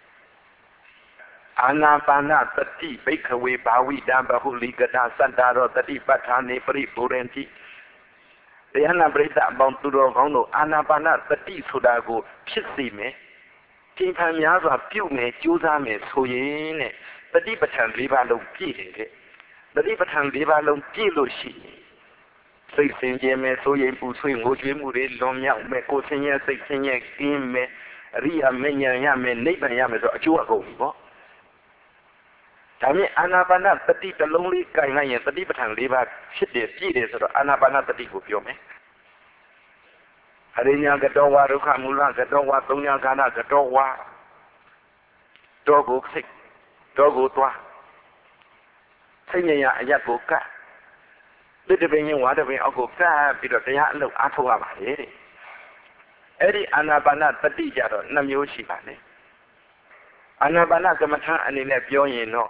S1: အာနာပါနတတိဘိက္ခဝေဘာဝိတံဘဟုလိကတာသတ္တရောတတိပဋ္ဌာနေပရိပူရန္တိတတရားနာပရိသတ်အပေါင်းသူတော်ကောင်းတို့အာနာပါနတတိဆိုတာကိုဖြစ်စေမယ်ကျင့်ဖန်များစွာပြုမယ်ကြိုးစားမယ်ဆိုရင်တဲ့တတိပဋ္ဌာန်၄ပါးလုံးပြည့်တယ်တဲ့တတိပဋ္ဌာန်၄ပါးလုံးပြည့်လို့ရှိရင်စိတ်ဆင်ခြင်မယ်ဆိုရင်ပူဆွေးငိုကြွေးမှုတွေလွန်မြောက်မယ်ကိုယ်ဆင်းရဲစိတ်ဆင်းရဲကင်းမယ်အရိယာမဉ္ဇဉ်ရမယ်နိဗ္ဗာန်ရမယ်ဆိုအကျိုးအကုန်ပြီပေါ့ဒါမြင်အာနာပါနတတိတစ်လုံးလေးကြိုင်လိုက်ရင်တတိပဋ္ဌာန်၄ပါးဖြစ်တယ်ပြည့်တယ်ဆိုတော့အာနာပါနတတိကိုပြောမယ်အရိညာကတောဝါဒုက္ခမူလကတောဝါသုံးညာခန္ဓာကတောဝါတောကိုစိတ်တောကိုသွားစိတ်ဉာဏ်ရအရက်ကိုကတ်သစ်တပင်ရင်ဝါတပင်အောက်ကိုကတ်ပြီးတော့တရားအလုပ်အားထုတ်ရပါလေတဲ့အဲ့ဒီအာနာပါနတတိကြတော့2မျိုးရှိပါလေအာနာပါနကမ္မထာအနေနဲ့ပြောရင်တော့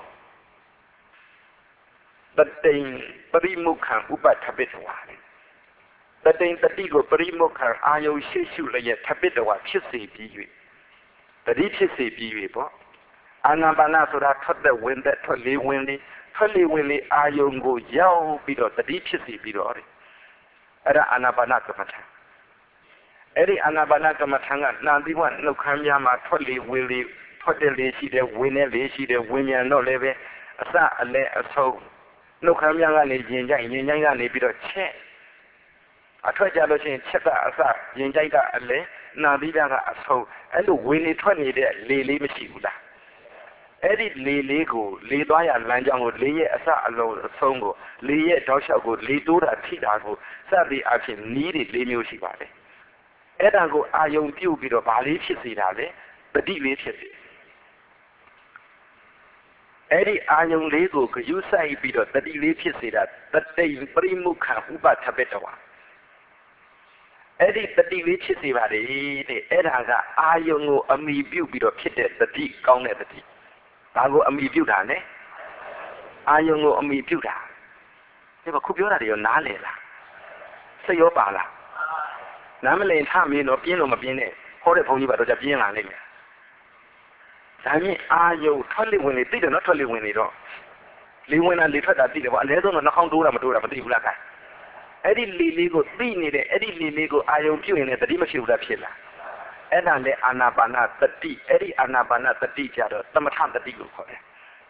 S1: တတိန်ပရိမုခံဥပထပိတဝါတတိန်တတိကိုပရိမုခံအာယုရှိရှုလျက်ထပိတဝါဖြစ်စေပြီး၍တတိဖြစ်စေပြီး၍ပေါ့အာနာပါနဆိုတာထွက်တဲ့ဝင်တဲ့ထွက်လေးဝင်လေးထွက်လေးဝင်လေးအာယုကိုရောက်ပြီးတော့တတိဖြစ်စေပြီးတော့အဲ့ဒါအာနာပါနကမ္မထာအဲ့ဒီအာနာပါနကမ္မထာကနှာသီးဝနှုတ်ခမ်းများမှာထွက်လေးဝင်လေးထွက်တဲ့လေးရှိတယ်ဝင်တဲ့လေးရှိတယ်ဝင်မြန်တော့လည်းပဲအစအလဲအဆုံးနှုတ်ခမ်းများကနေရင်ကြိုက်ကနေပြီးတော့ချက်အထွက်ကြလို့ရှိရင်ချက်ကအစရင်ကြိုက်ကအလဲနှာသီးကအဆုံးအဲ့လိုဝင်နေထွက်နေတဲ့လေလေးမရှိဘူးလားအဲ့ဒီလေလေးကိုလေသွားရလမ်းကြောင်းကိုလေရဲ့အစအလုံးအဆုံးကိုလေရဲ့တောက်လျှောက်ကိုလေတိုးတာထိတာကိုစသည်အဖြစ်နီးတွေ၄မျိုးရှိပါတယ်အဲ့ဒါကိုအာယုံပြုတ်ပြီးတော့ဗာလေးဖြစ်စေတာလေတတိလေးဖြစ်စေအဲ့ဒီအာယုံလေးကိုဂယုစိုက်ပြီးတော့တတိလေးဖြစ်စေတာတတိပရိမုခဥပထပိတဝါအဲ့ဒီတတိလေးဖြစ်စေပါလေတဲ့အဲ့ဒါကအာယုံကိုအမိပြုတ်ပြီးတော့ဖြစ်တဲ့တတိကောင်းတဲ့တတိဒါကိုအမိပြုတ်တာနဲ့အာယုံကိုအမိပြုတ်တာဒီကခုပြောတာတွေရောနားလည်လားစိတ်ရောပါလားနားမလည်ထမင်းတော့ပြင်းလို့မပြင်းနဲ့ဟောတဲ့ဘုန်းကြီးကတော့ပြင်းလာလိမ့်မယ်ဒါမြင်အာယုံထွက်လေဝင်လေသိတယ်နော်ထွက်လေဝင်လေတော့လေဝင်တာလေထွက်တာသိတယ်ပေါ့အနည်းဆုံးတော့နှာခေါင်းတိုးတာမတိုးတာမသိဘူးလားခိုင်အဲ့ဒီလေလေးကိုသိနေတဲ့အဲ့ဒီလေလေးကိုအာယုံပြုတ်ရင်လည်းတတိမရှိဘူးလားဖြစ်လားအဲ့ဒါလေအာနာပါနတတိအဲ့ဒီအာနာပါနတတိကြတော့သမထတတိကိုခေါ်တယ်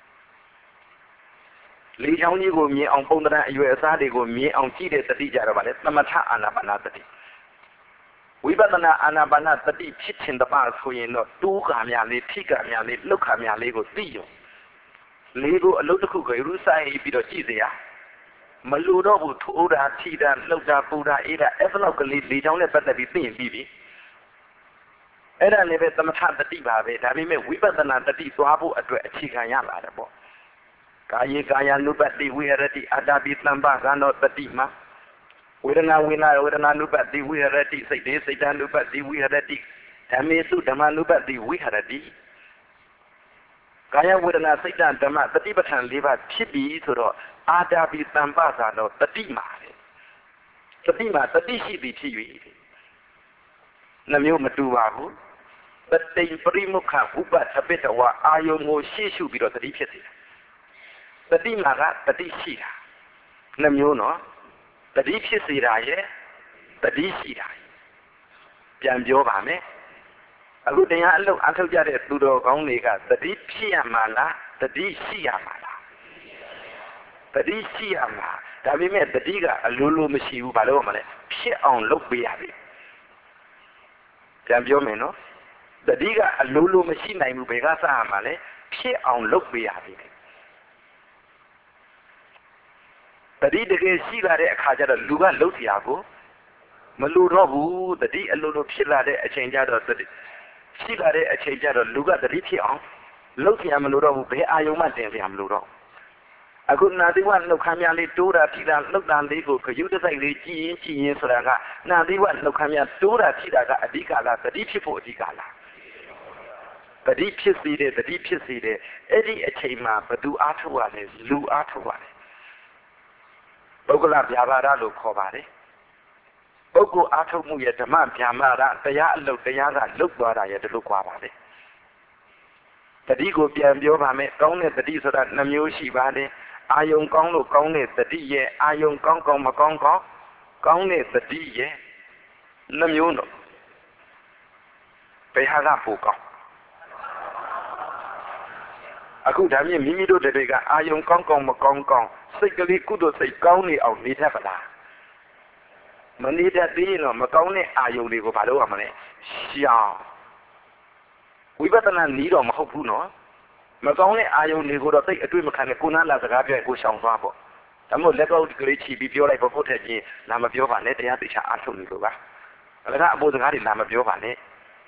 S1: လေချောင်းကြီးကိုမြင်အောင်ပုံသဏ္ဍာန်အရွယ်အစားတွေကိုမြင်အောင်ကြည့်တဲ့တတိကြတော့ဗါလေသမထအာနာပါနတတိဝိပဿနာအာနာပါနတတိဖြစ်ခြင်းတပါဆိုရင်တော့တိုးကံများလေးထိကံများလေးလှုပ်ခါများလေးကိုသိရုံလေးကိုအလုပ်တစ်ခုကိုရူဆိုင်ပြီးတော့ကြည့်စေရမလူတော့ဘူးထိုးတာထိတာလှုပ်တာပူတာအေးတာအဲ့ဒါလောက်ကလေးလေချောင်းနဲ့ပတ်သက်ပြီးသိရင်ပြီးပြီအဲ့ဒါလည်းပဲသမထတတိပါပဲဒါပေမဲ့ဝိပဿနာတတိသွားဖို့အတွက်အခြေခံရလာတယ်ပေါ့ကာယေကာယ ानु ပတ္တိဝိဟရတိအတ္တပိသံပကံတော်တတိမှာဝေဒနာဝေဒနာ ानु ပတ္တိဝိဟရတိစိတ်တေစိတ် ानु ပတ္တိဝိဟရတိဓမ္မေစုဓမ္မ ानु ပတ္တိဝိဟရတိကာယဝေဒနာစိတ်ဓမ္မတတိပဋ္ဌာန်၄ပါးဖြစ်ပြီဆိုတော့အာတာပိသံပကံတော်တတိမှာတတိမှာတတိရှိပြီဖြစ်၍နှမျိုးမတူပါဘူးတတိပရိမုခဥပထပိတဝါအာယုံကိုရှေ့ရှုပြီးတော့တတိဖြစ်စေတတိမှာကတတိရှိတာနှမျိုးနော်တတိဖြစ်စေတာရဲ့တတိရှိတာပြန်ပြောပါမယ်အခုတရားအလုပ်အထောက်ကြတဲ့သူတော်ကောင်းတွေကတတိဖြစ်ရမှာလားတတိရှိရမှာလားတတိရှိရမှာဒါပေမဲ့တတိကအလိုလိုမရှိဘူးဘာလို့မလဲဖြစ်အောင်လုပ်ပေးရပြီပြန်ပြောမယ်နော်တတိကအလိုလိုမရှိနိုင်ဘူးဘယ်ကစရမှာလဲဖြစ်အောင်လုပ်ပေးရပြီတတိတကယ်ရှိလာတဲ့အခါကျတော့လူကလှုပ်เสียကိုမလူတော့ဘူးတတိအလိုလိုဖြစ်လာတဲ့အချိန်ကျတော့တတိရှိလာတဲ့အချိန်ကျတော့လူကတတိဖြစ်အောင်လှုပ်เสียမလို့တော့ဘူးဘယ်အာယုံမှတင်เสียမလို့တော့အခုနာသီဝနှုတ်ခမ်းများလေးတိုးတာထိတာလှုပ်တာလေးကိုခရုတစိုက်လေးကြည်ရင်ဆိုတာကနာသီဝနှုတ်ခမ်းများတိုးတာထိတာကအဓိကလားတတိဖြစ်ဖို့အဓိကလားတတိဖြစ်စေတဲ့တတိဖြစ်စေတဲ့အဲ့ဒီအချိန်မှာဘသူအားထုတ်ရလဲလူအားထုတ်ရတယ်ပုဂ္ဂလဗျာပါဒလို့ခေါ်ပါတယ်ပုဂ္ဂိုလ်အားထုတ်မှုရဲ့ဓမ္မဗျာမာဒတရားအလုပ်တရားကလုတ်သွားတာရဲ့ဒီလိုကွာပါတယ်တတိကိုပြန်ပြောပါမယ်ကောင်းတဲ့တတိဆိုတာနှမျိုးရှိပါတယ်အာယုံကောင်းလို့ကောင်းတဲ့တတိရဲ့အာယုံကောင်းကောင်းမကောင်းကောင်းကောင်းတဲ့တတိရဲ့နှမျိုးတော့ဘယ်ဟာကပိုကောင်းအခုဒါမြင့်မိမိတို့တွေကအာယုံကောင်းကောင်းမကောင်းကောင်းစိတ်ကလေးကုသိုလ်စိတ်ကောင်းနေအောင်နေတတ်ပါလားမနေတတ်သေးရင်တော့မကောင်းတဲ့အာယုံတွေကိုဘာလုပ်ရမလဲရှောင်ဝိပဿနာနည်းတော့မဟုတ်ဘူးနော်မကောင်းတဲ့အာယုံတွေကိုတော့သိအတွေ့မခံနဲ့ကိုနာလာစကားပြောရင်ကိုရှောင်သွားပေါ့ဒါမို့လက်ကောက်ကလေးချီပြီးပြောလိုက်ဖို့ဖို့ထက်ချင်းလာမပြောပါနဲ့တရားသိချာအားထုတ်နေလို့ပါဒါကအပေါ်စကားတွေလာမပြောပါနဲ့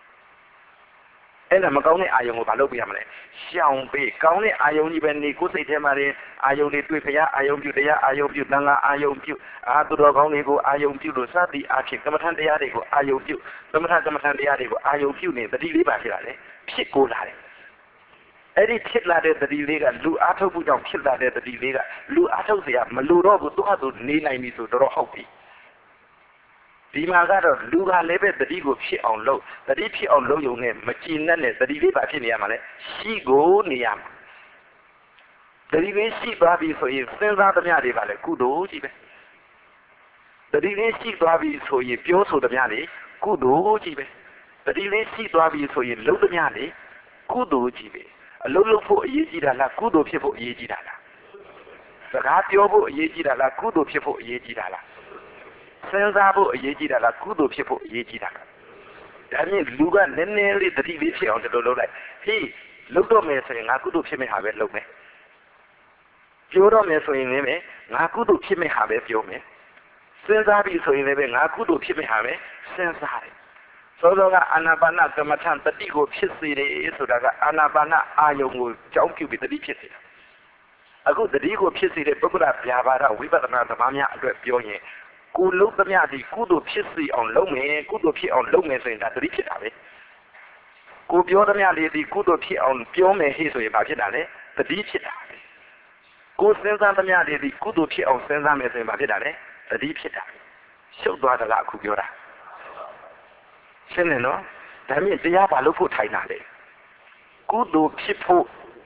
S1: အဲ့ဒါမကောင်းတဲ့အာယုံကိုဘာလုပ်ပြရမလဲရှောင်ပေးကောင်းတဲ့အာယုံကြီးပဲနေကိုယ်စိတ်ထဲမှာရင်အာယုံတွေတွေ့ဖရာအာယုံပြုတရားအာယုံပြုသံဃာအာယုံပြုသူတော်ကောင်းတွေကိုအာယုံပြုလို့စသည်အဖြစ်ကမ္မထန်တရားတွေကိုအာယုံပြုကမ္မထန်တရားတွေကိုအာယုံပြုနေတတိလေးပါဖြစ်လာတယ်ဖြစ်ကိုလာတယ်အဲ့ဒီဖြစ်လာတဲ့တတိလေးကလူအားထုတ်မှုကြောင့်ဖြစ်လာတဲ့တတိလေးကလူအားထုတ်เสียမလူတော့ဘူးသူ့ဟာသူနေနိုင်ပြီဆိုတော့ဟုတ်ပြီဒီမှာကတော့လူကလည်းပဲတတိကိုဖြစ်အောင်လုပ်တတိဖြစ်အောင်လုပ်ရုံနဲ့မကြည်နဲ့တတိလေးပါဖြစ်နေရမှာလဲရှိကိုနေရမှာတတိလေးရှိသွားပြီဆိုရင်စဉ်းစားသမျှတွေပါလေကုသိုလ်ကြီးပဲတတိလေးရှိသွားပြီဆိုရင်ပြောဆိုသမျှတွေကုသိုလ်ကြီးပဲတတိလေးရှိသွားပြီဆိုရင်လုပ်သမျှတွေကုသိုလ်ကြီးပဲအလုံးလုံးဖို့အရေးကြီးတာလားကုသိုလ်ဖြစ်ဖို့အရေးကြီးတာလားစကားပြောဖို့အရေးကြီးတာလားကုသိုလ်ဖြစ်ဖို့အရေးကြီးတာလားစဉ်းစားဖို့အရေးကြီးတာလားကုသိုလ်ဖြစ်ဖို့အရေးကြီးတာလားဒါမြင်လူကနည်းနည်းလေးတတိလေးဖြစ်အောင်ဒီလိုလုပ်လိုက်ဟေးလုပ်တော့မယ်ဆိုရင်ငါကုသိုလ်ဖြစ်မယ့်ဟာပဲလုပ်မယ်ပြောတော့မယ်ဆိုရင်လည်းငါကုသိုလ်ဖြစ်မယ့်ဟာပဲပြောမယ်စဉ်းစားပြီးဆိုရင်လည်းငါကုသိုလ်ဖြစ်မယ့်ဟာပဲစဉ်းစားတယ်သောသောကအာနာပါနကမ္မထံတတိကိုဖြစ်စေတယ်ဆိုတာကအာနာပါနအာယုံကိုကြောင်းပြုပြီးတတိဖြစ်စေတယ်အခုတတိကိုဖြစ်စေတဲ့ပုဂ္ဂလဗျာပါဒဝိပဿနာသမားများအတွက်ပြောရင်ကိုလုံးသမျှဒီကုသိုလ်ဖြစ်စေအောင်လုပ်မယ်ကုသိုလ်ဖြစ်အောင်လုပ်မယ်ဆိုရင်ဒါတတိဖြစ်တာပဲကိုပြောသမျှလေးဒီကုသိုလ်ဖြစ်အောင်ပြောမယ်ဟိဆိုရင်ဘာဖြစ်တာလဲတတိဖြစ်တာပဲကိုစဉ်းစားသမျှလေးဒီကုသိုလ်ဖြစ်အောင်စဉ်းစားမယ်ဆိုရင်ဘာဖြစ်တာလဲတတိဖြစ်တာရှုပ်သွားတာကအခုပြောတာရှင်းတယ်နော်ဒါမြင့်တရားဘာလို့ဖို့ထိုင်တာလဲကုသိုလ်ဖြစ်ဖို့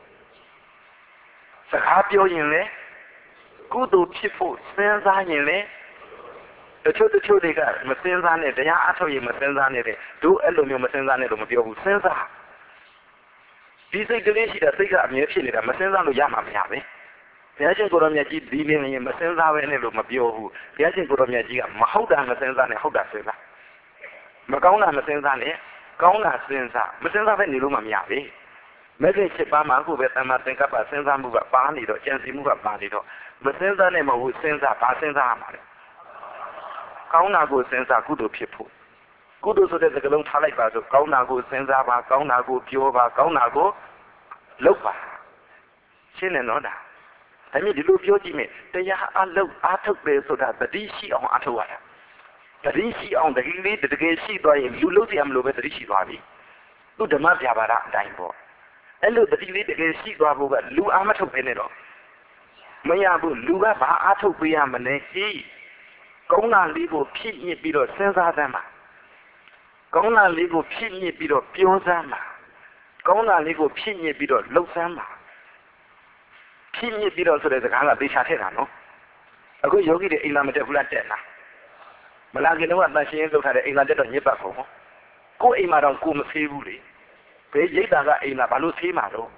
S1: စကားပြောရင်လေကုသိုလ်ဖြစ်ဖို့စဉ်းစားရင်လေတချို့တွေကမစဉ်းစားနဲ့တရားအထုတ်ရင်မစဉ်းစားနဲ့တဲ့တို့အဲ့လိုမျိုးမစဉ်းစားနဲ့လို့မပြောဘူးစဉ်းစားဒီစိတ်ကလေးရှိတာစိတ်ကအမြဲဖြစ်နေတာမစဉ်းစားလို့ရမှာမရပဲဘုရားရှင်ကိုရောမြတ်ကြီးဒီလင်းရင်မစဉ်းစားပဲနဲ့လို့မပြောဘူးဘုရားရှင်ကိုရောမြတ်ကြီးကမဟုတ်တာမစဉ်းစားနဲ့ဟုတ်တာစဉ်းစားမကောင်းတာမစဉ်းစားနဲ့ကောင်းတာစဉ်းစားမစဉ်းစားပဲနေလို့မှမရဘူးမဂ္ဂင်7ပါးမှာအခုပဲတမ္မာသင်္ကပ္ပစဉ်းစားမှုကပါနေတော့ကြံစည်မှုကပါနေတော့မစဉ်းစားနဲ့မဟုတ်စဉ်းစားဘာစဉ်းစားရမှာလဲကောင်းတာကိုစဉ်းစားကုသိုလ်ဖြစ်ဖို့ကုသိုလ်ဆိုတဲ့စကားလုံးထားလိုက်ပါဆိုကောင်းတာကိုစဉ်းစားပါကောင်းတာကိုပြောပါကောင်းတာကိုလုပ်ပါရှင်းတယ်နော်ဒါဒါမြင့်ဒီလိုပြောကြည့်မယ်တရားအလုပ်အားထုတ်တယ်ဆိုတာတတိရှိအောင်အားထုတ်ရတာတတိရှိအောင်တကယ်လေးတကယ်ရှိသွားရင်လူလို့တရားမလို့ပဲတတိရှိသွားပြီသူဓမ္မဗျာပါဒအတိုင်းပေါ့အဲ့လိုတတိလေးတကယ်ရှိသွားဖို့ကလူအားမထုတ်ပဲနဲ့တော့မရဘူးလူကဘာအားထုတ်ပေးရမလဲဟိကောင်းတာလေးကိုဖြစ်ညစ်ပြီးတော့စဉ်းစားသမ်းပါကောင်းတာလေးကိုဖြစ်ညစ်ပြီးတော့ပြောစမ်းပါကောင်းတာလေးကိုဖြစ်ညစ်ပြီးတော့လှုပ်စမ်းပါဖြစ်ညစ်ပြီးတော့ဆိုတဲ့စကားကသေချာထည့်တာနော်အခုယောဂီတွေအိမ်လာမတက်ဘူးလားတက်လားမလာခင်တော့တန်ရှင်းလုပ်ထားတဲ့အိမ်လာတက်တော့ညစ်ပတ်ကုန်ကိုယ်အိမ်မှာတော့ကိုယ်မသေးဘူးလေဘယ်ရိတ်တာကအိမ်လာဘာလို့သေးမှာတော့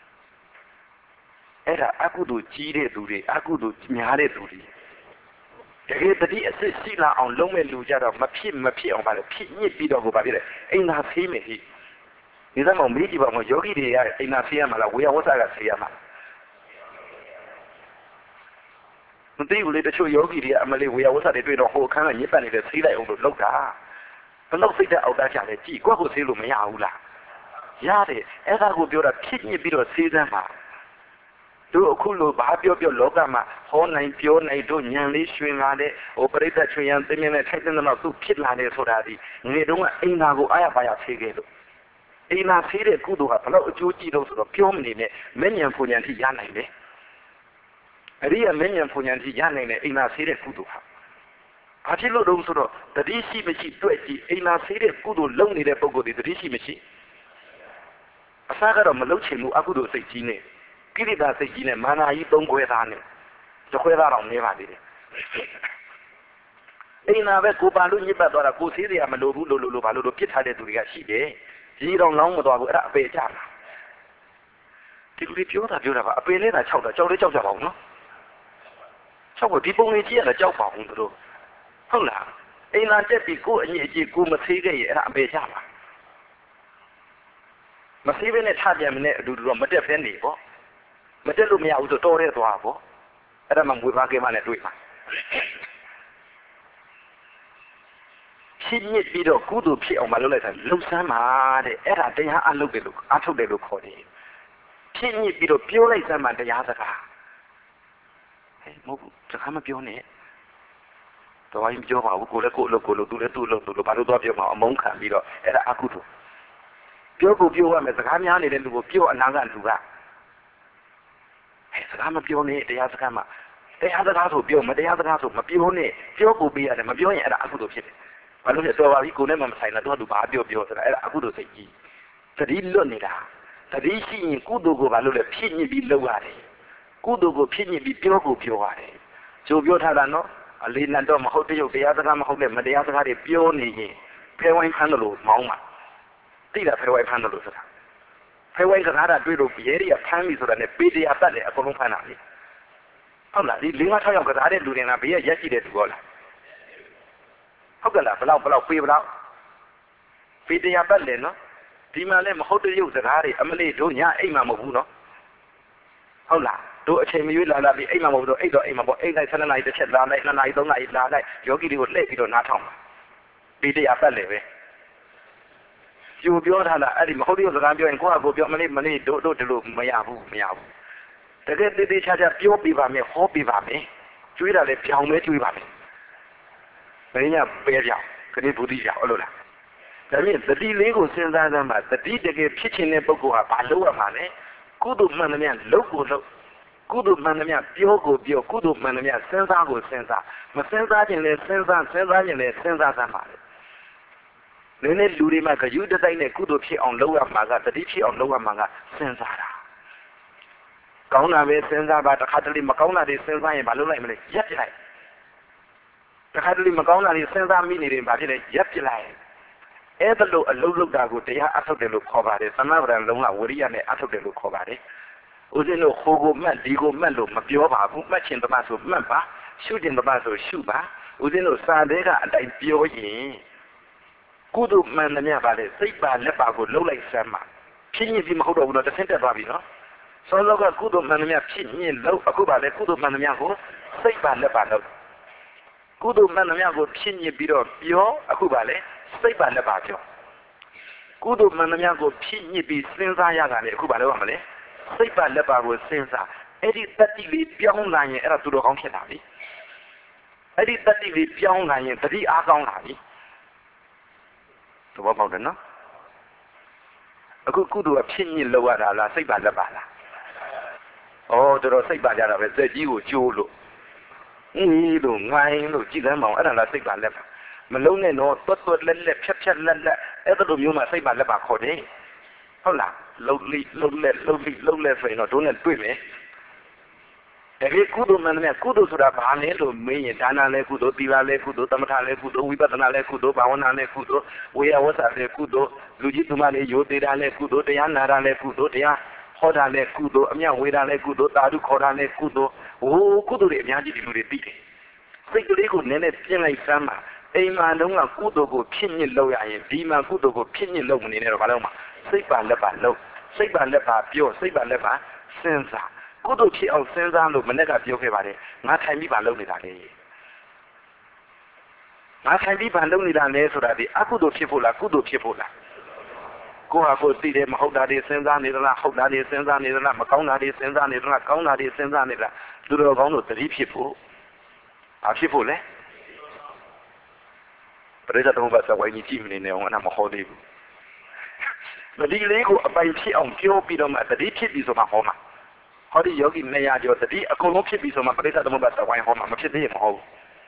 S1: အဲ့ဒါအကုသိုလ်ကြီးတဲ့သူတွေအကုသိုလ်များတဲ့သူတွေတကယ်တတိအစစ်ရှိလာအောင်လုံးမဲ့လူကြတော့မဖြစ်အောင်ပါလေဖြစ်ညစ်ပြီးတော့ကိုပါပြည့်တယ်အိမ်သာသေးမယ်ဟိဒီသမောင်မေးကြည့်ပါဦးယောဂီတွေရအိမ်သာသေးရမှာလားဝေယဝဆကသေးရမှာမသိဘူးလေတချို့ယောဂီတွေအမလေးဝေယဝဆတွေတွေ့တော့ဟိုအခန်းကညစ်ပတ်နေတဲ့သေးလိုက်အောင်လို့လောက်တာဘလို့စိတ်တဲ့အောက်သားချတယ်ကြည်ကိုယ့်ကိုသေးလို့မရဘူးလားရတယ်အဲ့ဒါကိုပြောတာဖြစ်ညစ်ပြီးတော့သေးစမ်းပါတို့အခုလိုဘာပြောလောကမှာဟောနိုင်ပြောနိုင်တို့ညံလေးရွှင်လာတဲ့ဟိုပရိသတ်ချွေရန်သိမြင်တဲ့ထိုက်တဲ့တော့သူဖြစ်လာတယ်ဆိုတာဒီငယ်တုန်းကအိမ်သာကိုအားရပါရဖေးခဲ့လို့အိမ်သာဖေးတဲ့ကုသိုလ်ကဘလို့အကျိုးကြီးလို့ဆိုတော့ပြောမနေနဲ့မဲ့ညံဖူညံထိရနိုင်တယ်အရိယာမဲ့ညံဖူညံထိရနိုင်တယ်အိမ်သာဖေးတဲ့ကုသိုလ်ဟာဘာဖြစ်လို့တုံးဆိုတော့တတိရှိမရှိတွေ့ကြည့်အိမ်သာဖေးတဲ့ကုသိုလ်လုံနေတဲ့ပုဂ္ဂိုလ်ဒီတတိရှိမရှိအစားကတော့မလုံချင်ဘူးအကုသိုလ်စိတ်ကြီးနေကိရိတာစိတ်ကြီးနဲ့မာနာကြီး3ခွဲသားနဲ့တစ်ခွဲသားတော့နေပါသေးတယ်အိမ်နာပဲကိုပါလို့ညစ်ပတ်သွားတာကိုသေးတွေကမလိုဘူးလို့ဘာလို့ပြစ်ထားတဲ့သူတွေကရှိတယ်ကြီးတော့လောင်းမသွားဘူးအဲ့ဒါအပေကြမှာဒီလူတွေပြောတာပါအပေလဲတာ6တာကြောက်လဲကြောက်ကြပါဦးနော်6ဖို့ဒီပုံလေးကြည့်ရတာကြောက်ပါဘူးသူတို့ဟုတ်လားအိမ်နာတက်ပြီးကိုအညစ်အကြေးကိုမသေးခဲ့ရင်အဲ့ဒါအပေကြမှာမသေးဘဲနဲ့ထပြန်မနဲ့အတူတူတော့မတက်ဖဲနေပေါ့မတက်လို့မရဘူးဆိုတော်တဲ့သွားပေါ့အဲ့ဒါမှမွေးပါကဲမှနဲ့တွေ့မှာဖြစ်ညစ်ပြီးတော့ကုသိုလ်ဖြစ်အောင်မလုပ်လိုက်တာလှုပ်ဆန်းပါတဲ့အဲ့ဒါတရားအလုပ်တယ်လို့အထုတ်တယ်လို့ခေါ်တယ်ဖြစ်ညစ်ပြီးတော့ပြောလိုက်စမ်းပါတရားစကားဟဲ့မဟုတ်ဘူးစကားမပြောနဲ့တော့ရင်ပြောပါဘူးကိုလည်းကိုလို့သူလည်းသူ့လို့ဘာလို့တော့ပြောမှာအမုန်းခံပြီးတော့အဲ့ဒါအကုသိုလ်ပြောရမယ်စကားများနေတဲ့လူကိုပြောအနာကလူကဟဲ့စကားမပြောနဲ့တရားစကားမှာတရားစကားဆိုပြောမတရားစကားဆိုမပြောနဲ့ပြောကိုပေးရတယ်မပြောရင်အဲ့ဒါအကုသိုလ်ဖြစ်တယ်ဘာလို့လဲတော်ပါပြီကိုနဲ့မှမဆိုင်တာတော့သူဘာပြောဆိုတာအဲ့ဒါအကုသိုလ်စိတ်ကြီးသတိလွတ်နေတာသတိရှိရင်ကုသိုလ်ကိုဘာလို့လဲဖြစ်ညစ်ပြီးလုပ်ရတယ်ကုသိုလ်ကိုဖြစ်ညစ်ပြီးပြောရတယ်ကြိုပြောထားတာနော်အလေးနံတော့မဟုတ်တရုပ်တရားစကားမဟုတ်တဲ့မတရားစကားတွေပြောနေရင်ဖဲဝိုင်းဖမ်းလို့မောင်းမှာသိတာဖဲဝိုင်းဖမ်းလို့ဆိုတာဖဲဝိုင်းစကားတာတွေ့လို့ရဲတွေကဖမ်းပြီဆိုတာနဲ့ပေတရားတတ်တယ်အကုန်လုံးဖမ်းတာလေဟုတ်လားဒီ5-6ယောက်ကစားတဲ့လူတွေကဘေးရက်ကြည့်တဲ့သူဟုတ်လားဟုတ်ကဲ့လားဘလောက်ပေးဘလောက်ပေတရားပတ်လေနော်ဒီမှာလည်းမဟုတ်တဲ့ရုပ်စကားတွေအမလေးတို့ညအိမ်မှာမဟုတ်ဘူးနော်ဟုတ်လားတို့အချိန်မရွေးလာပြီးအိမ်မှာမဟုတ်တော့အိမ်မှာပေါ့အိမ်တိုင်း7နာရီတစ်ချက်လာလိုက်2နာရီ3နာရီလာလိုက်ယောဂီတွေကိုလှည့်ပြီးတော့နားထောင်ပေတရားပတ်လေပဲကျိုးပြောထားလားအဲ့ဒီမဟုတ်တဲ့ရုပ်စကားပြောရင်ကိုယ့်ဟာကိုယ်ပြောမလေးတို့ဒီလိုမရဘူးတကယ်တေးချာပြောပြပါမယ်ဟောပြပါမယ်ကျွေးတာလည်းပြောင်းမဲကျွေးပါမယ်ဘယ်ညပဲပြောင်းခဏဘူတိပြောင်းအဲ့လိုလားဒါဖြင့်တတိလေးကိုစဉ်းစားစမ်းပါတတိတကယ်ဖြစ်ခြင်းတဲ့ပုဂ္ဂိုလ်ဟာဘာလုပ်ရမှာလဲကုသိုလ်မှန်သမျှလုပ်ကိုလုပ်ကုသိုလ်မှန်သမျှပြောကိုပြောကုသိုလ်မှန်သမျှစဉ်းစားကိုစဉ်းစားမစဉ်းစားခြင်းလည်းစဉ်းစားခြင်းလည်းစဉ်းစားစမ်းပါလေနည်းလူတွေမှာဂယုတတိုက်နဲ့ကုသိုလ်ဖြစ်အောင်လုပ်ရမှာကတတိဖြစ်အောင်လုပ်ရမှာကစဉ်းစားတာကောင်းတာပဲစဉ်းစားပါတခါတလေမကောင်းတာတွေစဉ်းစားရင်ဘာလုပ်လိုက်မလဲရက်ပြလိုက်တခါတလေမကောင်းတာတွေစဉ်းစားမိနေတယ်ဘာဖြစ်လဲရက်ပြလိုက်အဲ့ဒါလို့အလုံးလုံးတာကိုတရားအထုတ်တယ်လို့ခေါ်ပါတယ်သမဗရံလုံးကဝရိယနဲ့အထုတ်တယ်လို့ခေါ်ပါတယ်ဦးဇင်းတို့ဟိုကိုမှတ်ဒီကိုမှတ်လို့မပြောပါဘူးမှတ်ခြင်းတမဆိုမှတ်ပါရှုခြင်းတမဆိုရှုပါဦးဇင်းတို့စာတဲကအတိုင်းပြောရင်ကုသိုလ်မှန်သမျှပါလေစိတ်ပါလက်ပါကိုလှုပ်လိုက်စမ်းပါဖြစ်ညစ်ပြီးမဟုတ်တော့ဘူးတော့တစ်ဆင့်တက်သွားပြီနော်စောစောကကုသိုလ်မှန်သမျှဖြစ်ညစ်လို့အခုပါလေကုသိုလ်မှန်သမျှကိုစိတ်ပါလက်ပါလို့ကုသိုလ်မှန်သမျှကိုဖြစ်ညစ်ပြီးတော့ပြောအခုပါလေစိတ်ပါလက်ပါပြောကုသိုလ်မှန်သမျှကိုဖြစ်ညစ်ပြီးစဉ်းစားရတာလေအခုပါလေဘာမလဲစိတ်ပါလက်ပါကိုစဉ်းစားအဲ့ဒီတတိလေးပြောင်းလာရင်အဲ့ဒါသူတော်ကောင်းဖြစ်လာပြီအဲ့ဒီတတိလေးပြောင်းလာရင်တတိအားကောင်းလာပြီသဘောပေါက်တယ်နော်အခုကုသိုလ်ကဖြစ်ညစ်လောက်ရတာလားစိတ်ပါလက်ပါလားဩတော်စိတ်ပါကြတာပဲစက်ကြီးကိုကျိုးလို့လို့ငိုင်းလို့ကြည်သမ်းမအောင်အဲ့ဒါလားစိတ်ပါလက်ပါမလုံးနဲ့တော့တွတ်လက်ဖြတ်လက်အဲ့ဒါလိုမျိုးမှစိတ်ပါလက်ပါခေါ်တယ်ဟုတ်လားလှုပ်လက်ဆိုရင်တော့တို့နဲ့တွေ့မယ်တကယ်ကုသိုလ်မှန်တယ်ကုသိုလ်ဆိုတာဘာလဲလို့မေးရင်ဒါနလည်းကုသိုလ်သီလလည်းကုသိုလ်သမထလည်းကုသိုလ်ဝိပဿနာလည်းကုသိုလ်ဘာဝနာလည်းကုသိုလ်ဝေယဝဆလည်းကုသိုလ်လူကြီးသူမလေးရိုသေတာလည်းကုသိုလ်တရားနာတာလည်းကုသိုလ်တရားဟောတာလည်းကုသိုလ်အမြတ်ဝေတာလည်းကုသိုလ်သာဓုခေါ်တာလည်းကုသိုလ်ဟိုကုသိုလ်တွေအများကြီးဒီလူတွေသိတယ်စိတ်ကလေးကိုနည်းနည်းပြင်လိုက်စမ်းပါအိမ်မှာလုံးကကုသိုလ်ကိုဖြစ်ညစ်လုပ်ရရင်ဒီမှာကုသိုလ်ကိုဖြစ်ညစ်လုပ်မနေနဲ့တော့ဘာလို့မှစိတ်ပါလက်ပါလုပ်စိတ်ပါလက်ပါပြောစိတ်ပါလက်ပါစဉ်းစားကုသိုလ်ဖြစ်အောင်စဉ်းစားလို့မနေ့ကပြောခဲ့ပါတယ်ငါထိုင်ပြီးပါလုပ်နေတာလေငါထိုင်ပြီးပါလုပ်နေတာလေဆိုတာဒီအကုသိုလ်ဖြစ်ဖို့လားကုသိုလ်ဖြစ်ဖို့လားကိုယ့်ဟာကိုယ်သိတယ်မဟုတ်တာတွေစဉ်းစားနေသလားဟုတ်တာတွေစဉ်းစားနေသလားမကောင်းတာတွေစဉ်းစားနေသလားကောင်းတာတွေစဉ်းစားနေသလားသူတော်ကောင်းတို့သတိဖြစ်ဖို့ဖြစ်ဖို့လေပရိသတ်တော်ဘာသာဝိုင်းကြီးကြည့်မနေနဲ့အောင်အဲ့ဒါမဟောသေးဘူးတတိလေးကိုအပိုင်ဖြစ်အောင်ပြောပြီးတော့မှတတိဖြစ်ပြီဆိုမှဟောမှာဟောဒီယောဂီ200ကျော်တတိအကုန်လုံးဖြစ်ပြီဆိုမှပရိသတ်တော်ဘာသာဝိုင်းဟောမှာမဖြစ်သေးရင်မဟုတ်ဘူး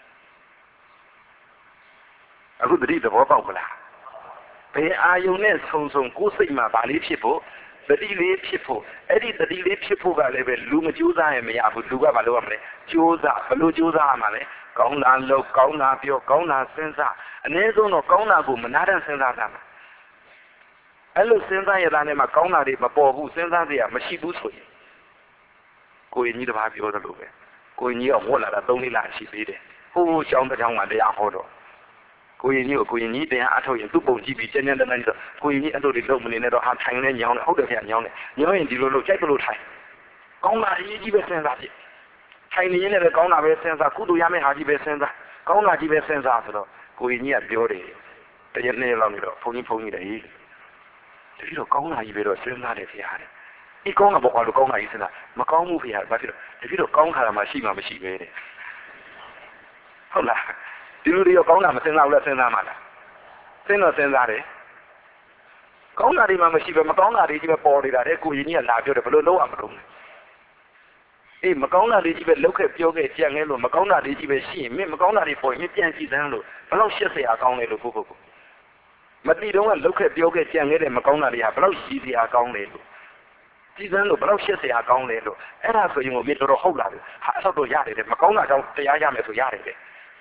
S1: အခုတတိသဘောပေါက်မလားဘယ်အာယုံနဲ့ဆုံကိုယ်စိတ်မှာဗာလေးဖြစ်ဖို့တတိလေးဖြစ်ဖို့အဲ့ဒီတတိလေးဖြစ်ဖို့ကလည်းပဲလူမကြိုးစားရင်မရဘူးလူကဘာလုပ်ရမလဲကြိုးစားဘယ်လိုကြိုးစားရမှာလဲကောင်းတာလုပ်ကောင်းတာပြောကောင်းတာစဉ်းစားအနည်းဆုံးတော့ကောင်းတာကိုမနာတမ်းစဉ်းစားတာမှာအဲ့လိုစဉ်းစားရတဲ့နဲ့မှကောင်းတာတွေမပေါ်ဘူးစဉ်းစားစရာမရှိဘူးဆိုရင်ကိုရင်ကြီးတစ်ပါးပြောသလိုပဲကိုရင်ကြီးကဝတ်လာတာ3 လရှိသေးတယ်ဟိုးရှောင်းတစ်ချောင်းကတရားဟောတော့ကိုရင်ကြီးကိုကိုရင်ကြီးတရားအထုတ်ရင်သူ့ပုံကြည့်ပြီးကျဉ်းကျဉ်းတန်းတန်းဆိုကိုရင်ကြီးအဲ့လိုတွေလုပ်မနေနဲ့တော့ဟာထိုင်နေညောင်းနေဟုတ်တယ်ခင်ဗျညောင်းနေညောင်းရင်ဒီလိုလုပ်ကြိုက်လို့ထိုင်ကောင်းတာအရေးကြီးပဲစဉ်းစားဖြစ်ထိုင်နေရင်လည်းကောင်းတာပဲစဉ်းစားကုသိုလ်ရမယ့်ဟာကြီးပဲစဉ်းစားကောင်းတာကြီးပဲစဉ်းစားဆိုတော့ကိုရင်ကြီးကပြောတယ်တရက်နေ့လောက်နေတော့ဘုန်းကြီးတယ်တတိတော့ကောင်းတာကြီးပဲတော့စဉ်းစားတယ်ခင်ဗျာဒီကောင်းတာဘောလို့ကောင်းတာကြီးစဉ်းစားမကောင်းဘူးခင်ဗျာဘာဖြစ်လို့တတိတော့ကောင်းခါတာမှရှိမှမရှိပဲတဲ့ဟုတ်လားဒီလိုတွေရောကောင်းတာမစဉ်းစားဘူးလားစဉ်းစားမှလားစဉ်းတော့စဉ်းစားတယ်ကောင်းတာတွေမှမရှိပဲမကောင်းတာတွေကြီးပဲပေါ်နေတာတဲ့ကိုရင်ကြီးကလာပြောတယ်ဘယ်လိုလုပ်အောင်မလုပ်လဲအေးမကောင်းတာလေးကြီးပဲလောက်ခဲ့ပြောခဲ့ကြံခဲ့လို့မကောင်းတာလေးကြီးပဲရှိရင်မင်းမကောင်းတာတွေပေါ်ရင်ပြန်ကြည့်စမ်းလို့ဘယ်လောက်ရှက်စရာကောင်းလဲလို့ကိုမတိတော့ကလောက်ခဲ့ပြောခဲ့ကြံခဲ့တဲ့မကောင်းတာတွေကဘယ်လောက်ရှိစရာကောင်းလဲလို့ကြည့်စမ်းလို့ဘယ်လောက်ရှက်စရာကောင်းလဲလို့အဲ့ဒါဆိုရင်ကိုမင်းတော်တော်ဟုတ်လာတယ်ဟာအဲ့တော့ရတယ်တဲ့မကောင်းတာကြောင့်တရားရမယ်ဆိုရတယ်တဲ့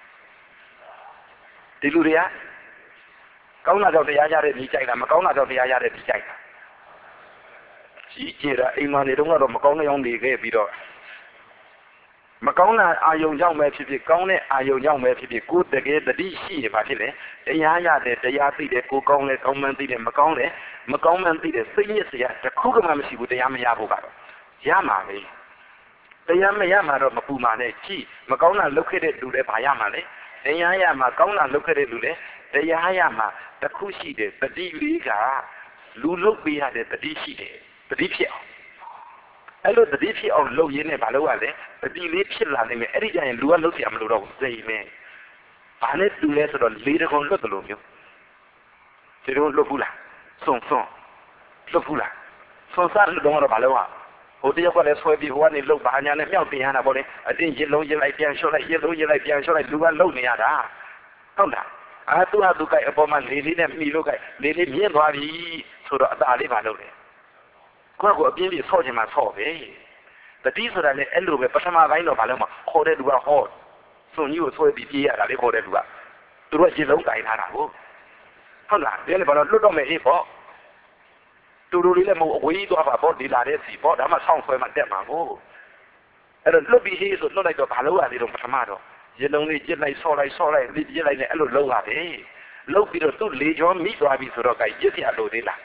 S1: ဒီလူတွေကကောင်းတာကြောင့်တရားရတဲ့ဒီကြိုက်တာမကောင်းတာကြောင့်တရားရတဲ့ဒီကြိုက်တာကြီးကျယ်တာအိမ်မှာနေတော့ကတော့မကောင်းတဲ့အောင်နေခဲ့ပြီးတော့မကောင်းတာအာယုံကြောင့်ပဲဖြစ်ဖြစ်ကောင်းတဲ့အာယုံကြောင့်ပဲဖြစ်ဖြစ်ကိုယ်တကယ်တတိရှိရပါဖြစ်လေတရားရတယ်တရားသိတယ်ကိုကောင်းလဲကောင်းမှန်းသိတယ်မကောင်းလဲမကောင်းမှန်းသိတယ်စိတ်ညစ်စရာတခုမှမရှိဘူးတရားမရဖို့ကတော့ရမှာပဲတရားမရမှာတော့မပူမှာနဲ့ကြည့်မကောင်းတာလုပ်ခဲ့တဲ့လူလည်းဘာရမှာလဲတရားရမှာကောင်းတာလုပ်ခဲ့တဲ့လူလည်းတရားရမှာတခုရှိတယ်တတိလေးကလူလုပ်ပေးရတဲ့တတိရှိတယ်တတိဖြစ်အောင်အဲ့လိုတတိဖြစ်အောင်လုပ်ရင်းနဲ့မလုပ်ရလဲတတိလေးဖြစ်လာနေမယ်အဲ့ဒီကျရင်လူကလုပ်เสียမလို့တော့စိတ်မယ်ဘာနဲ့တူလဲဆိုတော့လေးတကုံလွတ်တယ်လို့မျိုးဒီလိုလွတ်ဘူးလားစွန်လွတ်ဘူးလားစွန်စားလို့တော့ဘာလို့ဟိုတယောက်ကလည်းဆွဲပြီးဟိုကနေလှုပ်ပါညာနဲ့မြောက်တင်ရတာပေါ့လေအတင်းရစ်လုံးရစ်လိုက်ပြန်လျှော့လိုက်ရစ်လုံးရစ်လိုက်ပြန်လျှော့လိုက်လူကလှုပ်နေရတာဟုတ်လားသူကသူကအပေါ်မှာလေးလေးနဲ့မှီလို့ကလေးလေးမြင့်သွားပြီဆိုတော့အသာလေးပါလို့လေကိုယ့်ကိုအပြင်းပြေဆော့ချင်မှဆော့ပဲတတိဆိုတာလည်းအဲ့လိုပဲပထမပိုင်းတော့ဘာလို့မှခေါ်တဲ့လူကဟောစွန်ကြီးကိုဆွဲပြီးပြေးရတာလေခေါ်တဲ့လူကသူတို့ရေလုံးကင်ထားတာကိုဟုတ်လားဒီနေ့ဘာလို့လွတ်တော့မယ်ဟေးပေါ့တူတူလေးလည်းမဟုတ်အဝေးသွားပါပေါ့ဒီလာတဲ့စီပေါ့ဒါမှဆောင်းဆွဲမှတက်မှာကိုအဲ့တော့လွတ်ပြီးဟေးဆိုလွတ်လိုက်တော့ဘာလို့ရသေးတော့ပထမတော့ရေလုံးလေးကြစ်လိုက်ဆော့လိုက်လေးကြစ်လိုက်နဲ့အဲ့လိုလုံးရတယ်လုံးပြီးတော့သူ့လေကြောမိသွားပြီဆိုတော့ကြိုက်ကြစ်ရလို့သေးလား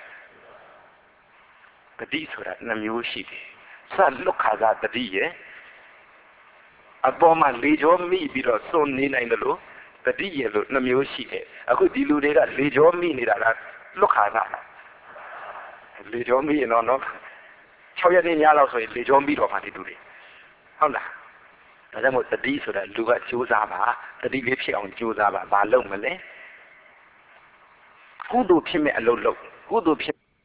S1: တတိဆိုတာနှမျိုးရှိတယ်စလွတ်ခါကတတိရဲ့အပေါ်မှာလေကြောမိပြီးတော့စွန့်နေနိုင်တယ်လို့တတိရဲ့လို့နှမျိုးရှိတယ်အခုဒီလူတွေကလေကြောမိနေတာလားလွတ်ခါကလားလေကြောမိရင်တော့6 ရက်ညလောက်ဆိုရင်လေကြောမိတော့မှဒီလူတွေဟုတ်လားဒါကြောင့်မို့တတိဆိုတာလူကကြိုးစားပါတတိလေးဖြစ်အောင်ကြိုးစားပါဘာလုပ်မလဲကုသိုလ်ဖြစ်မဲ့အလုပ်လုပ်ကုသိုလ်ဖြစ်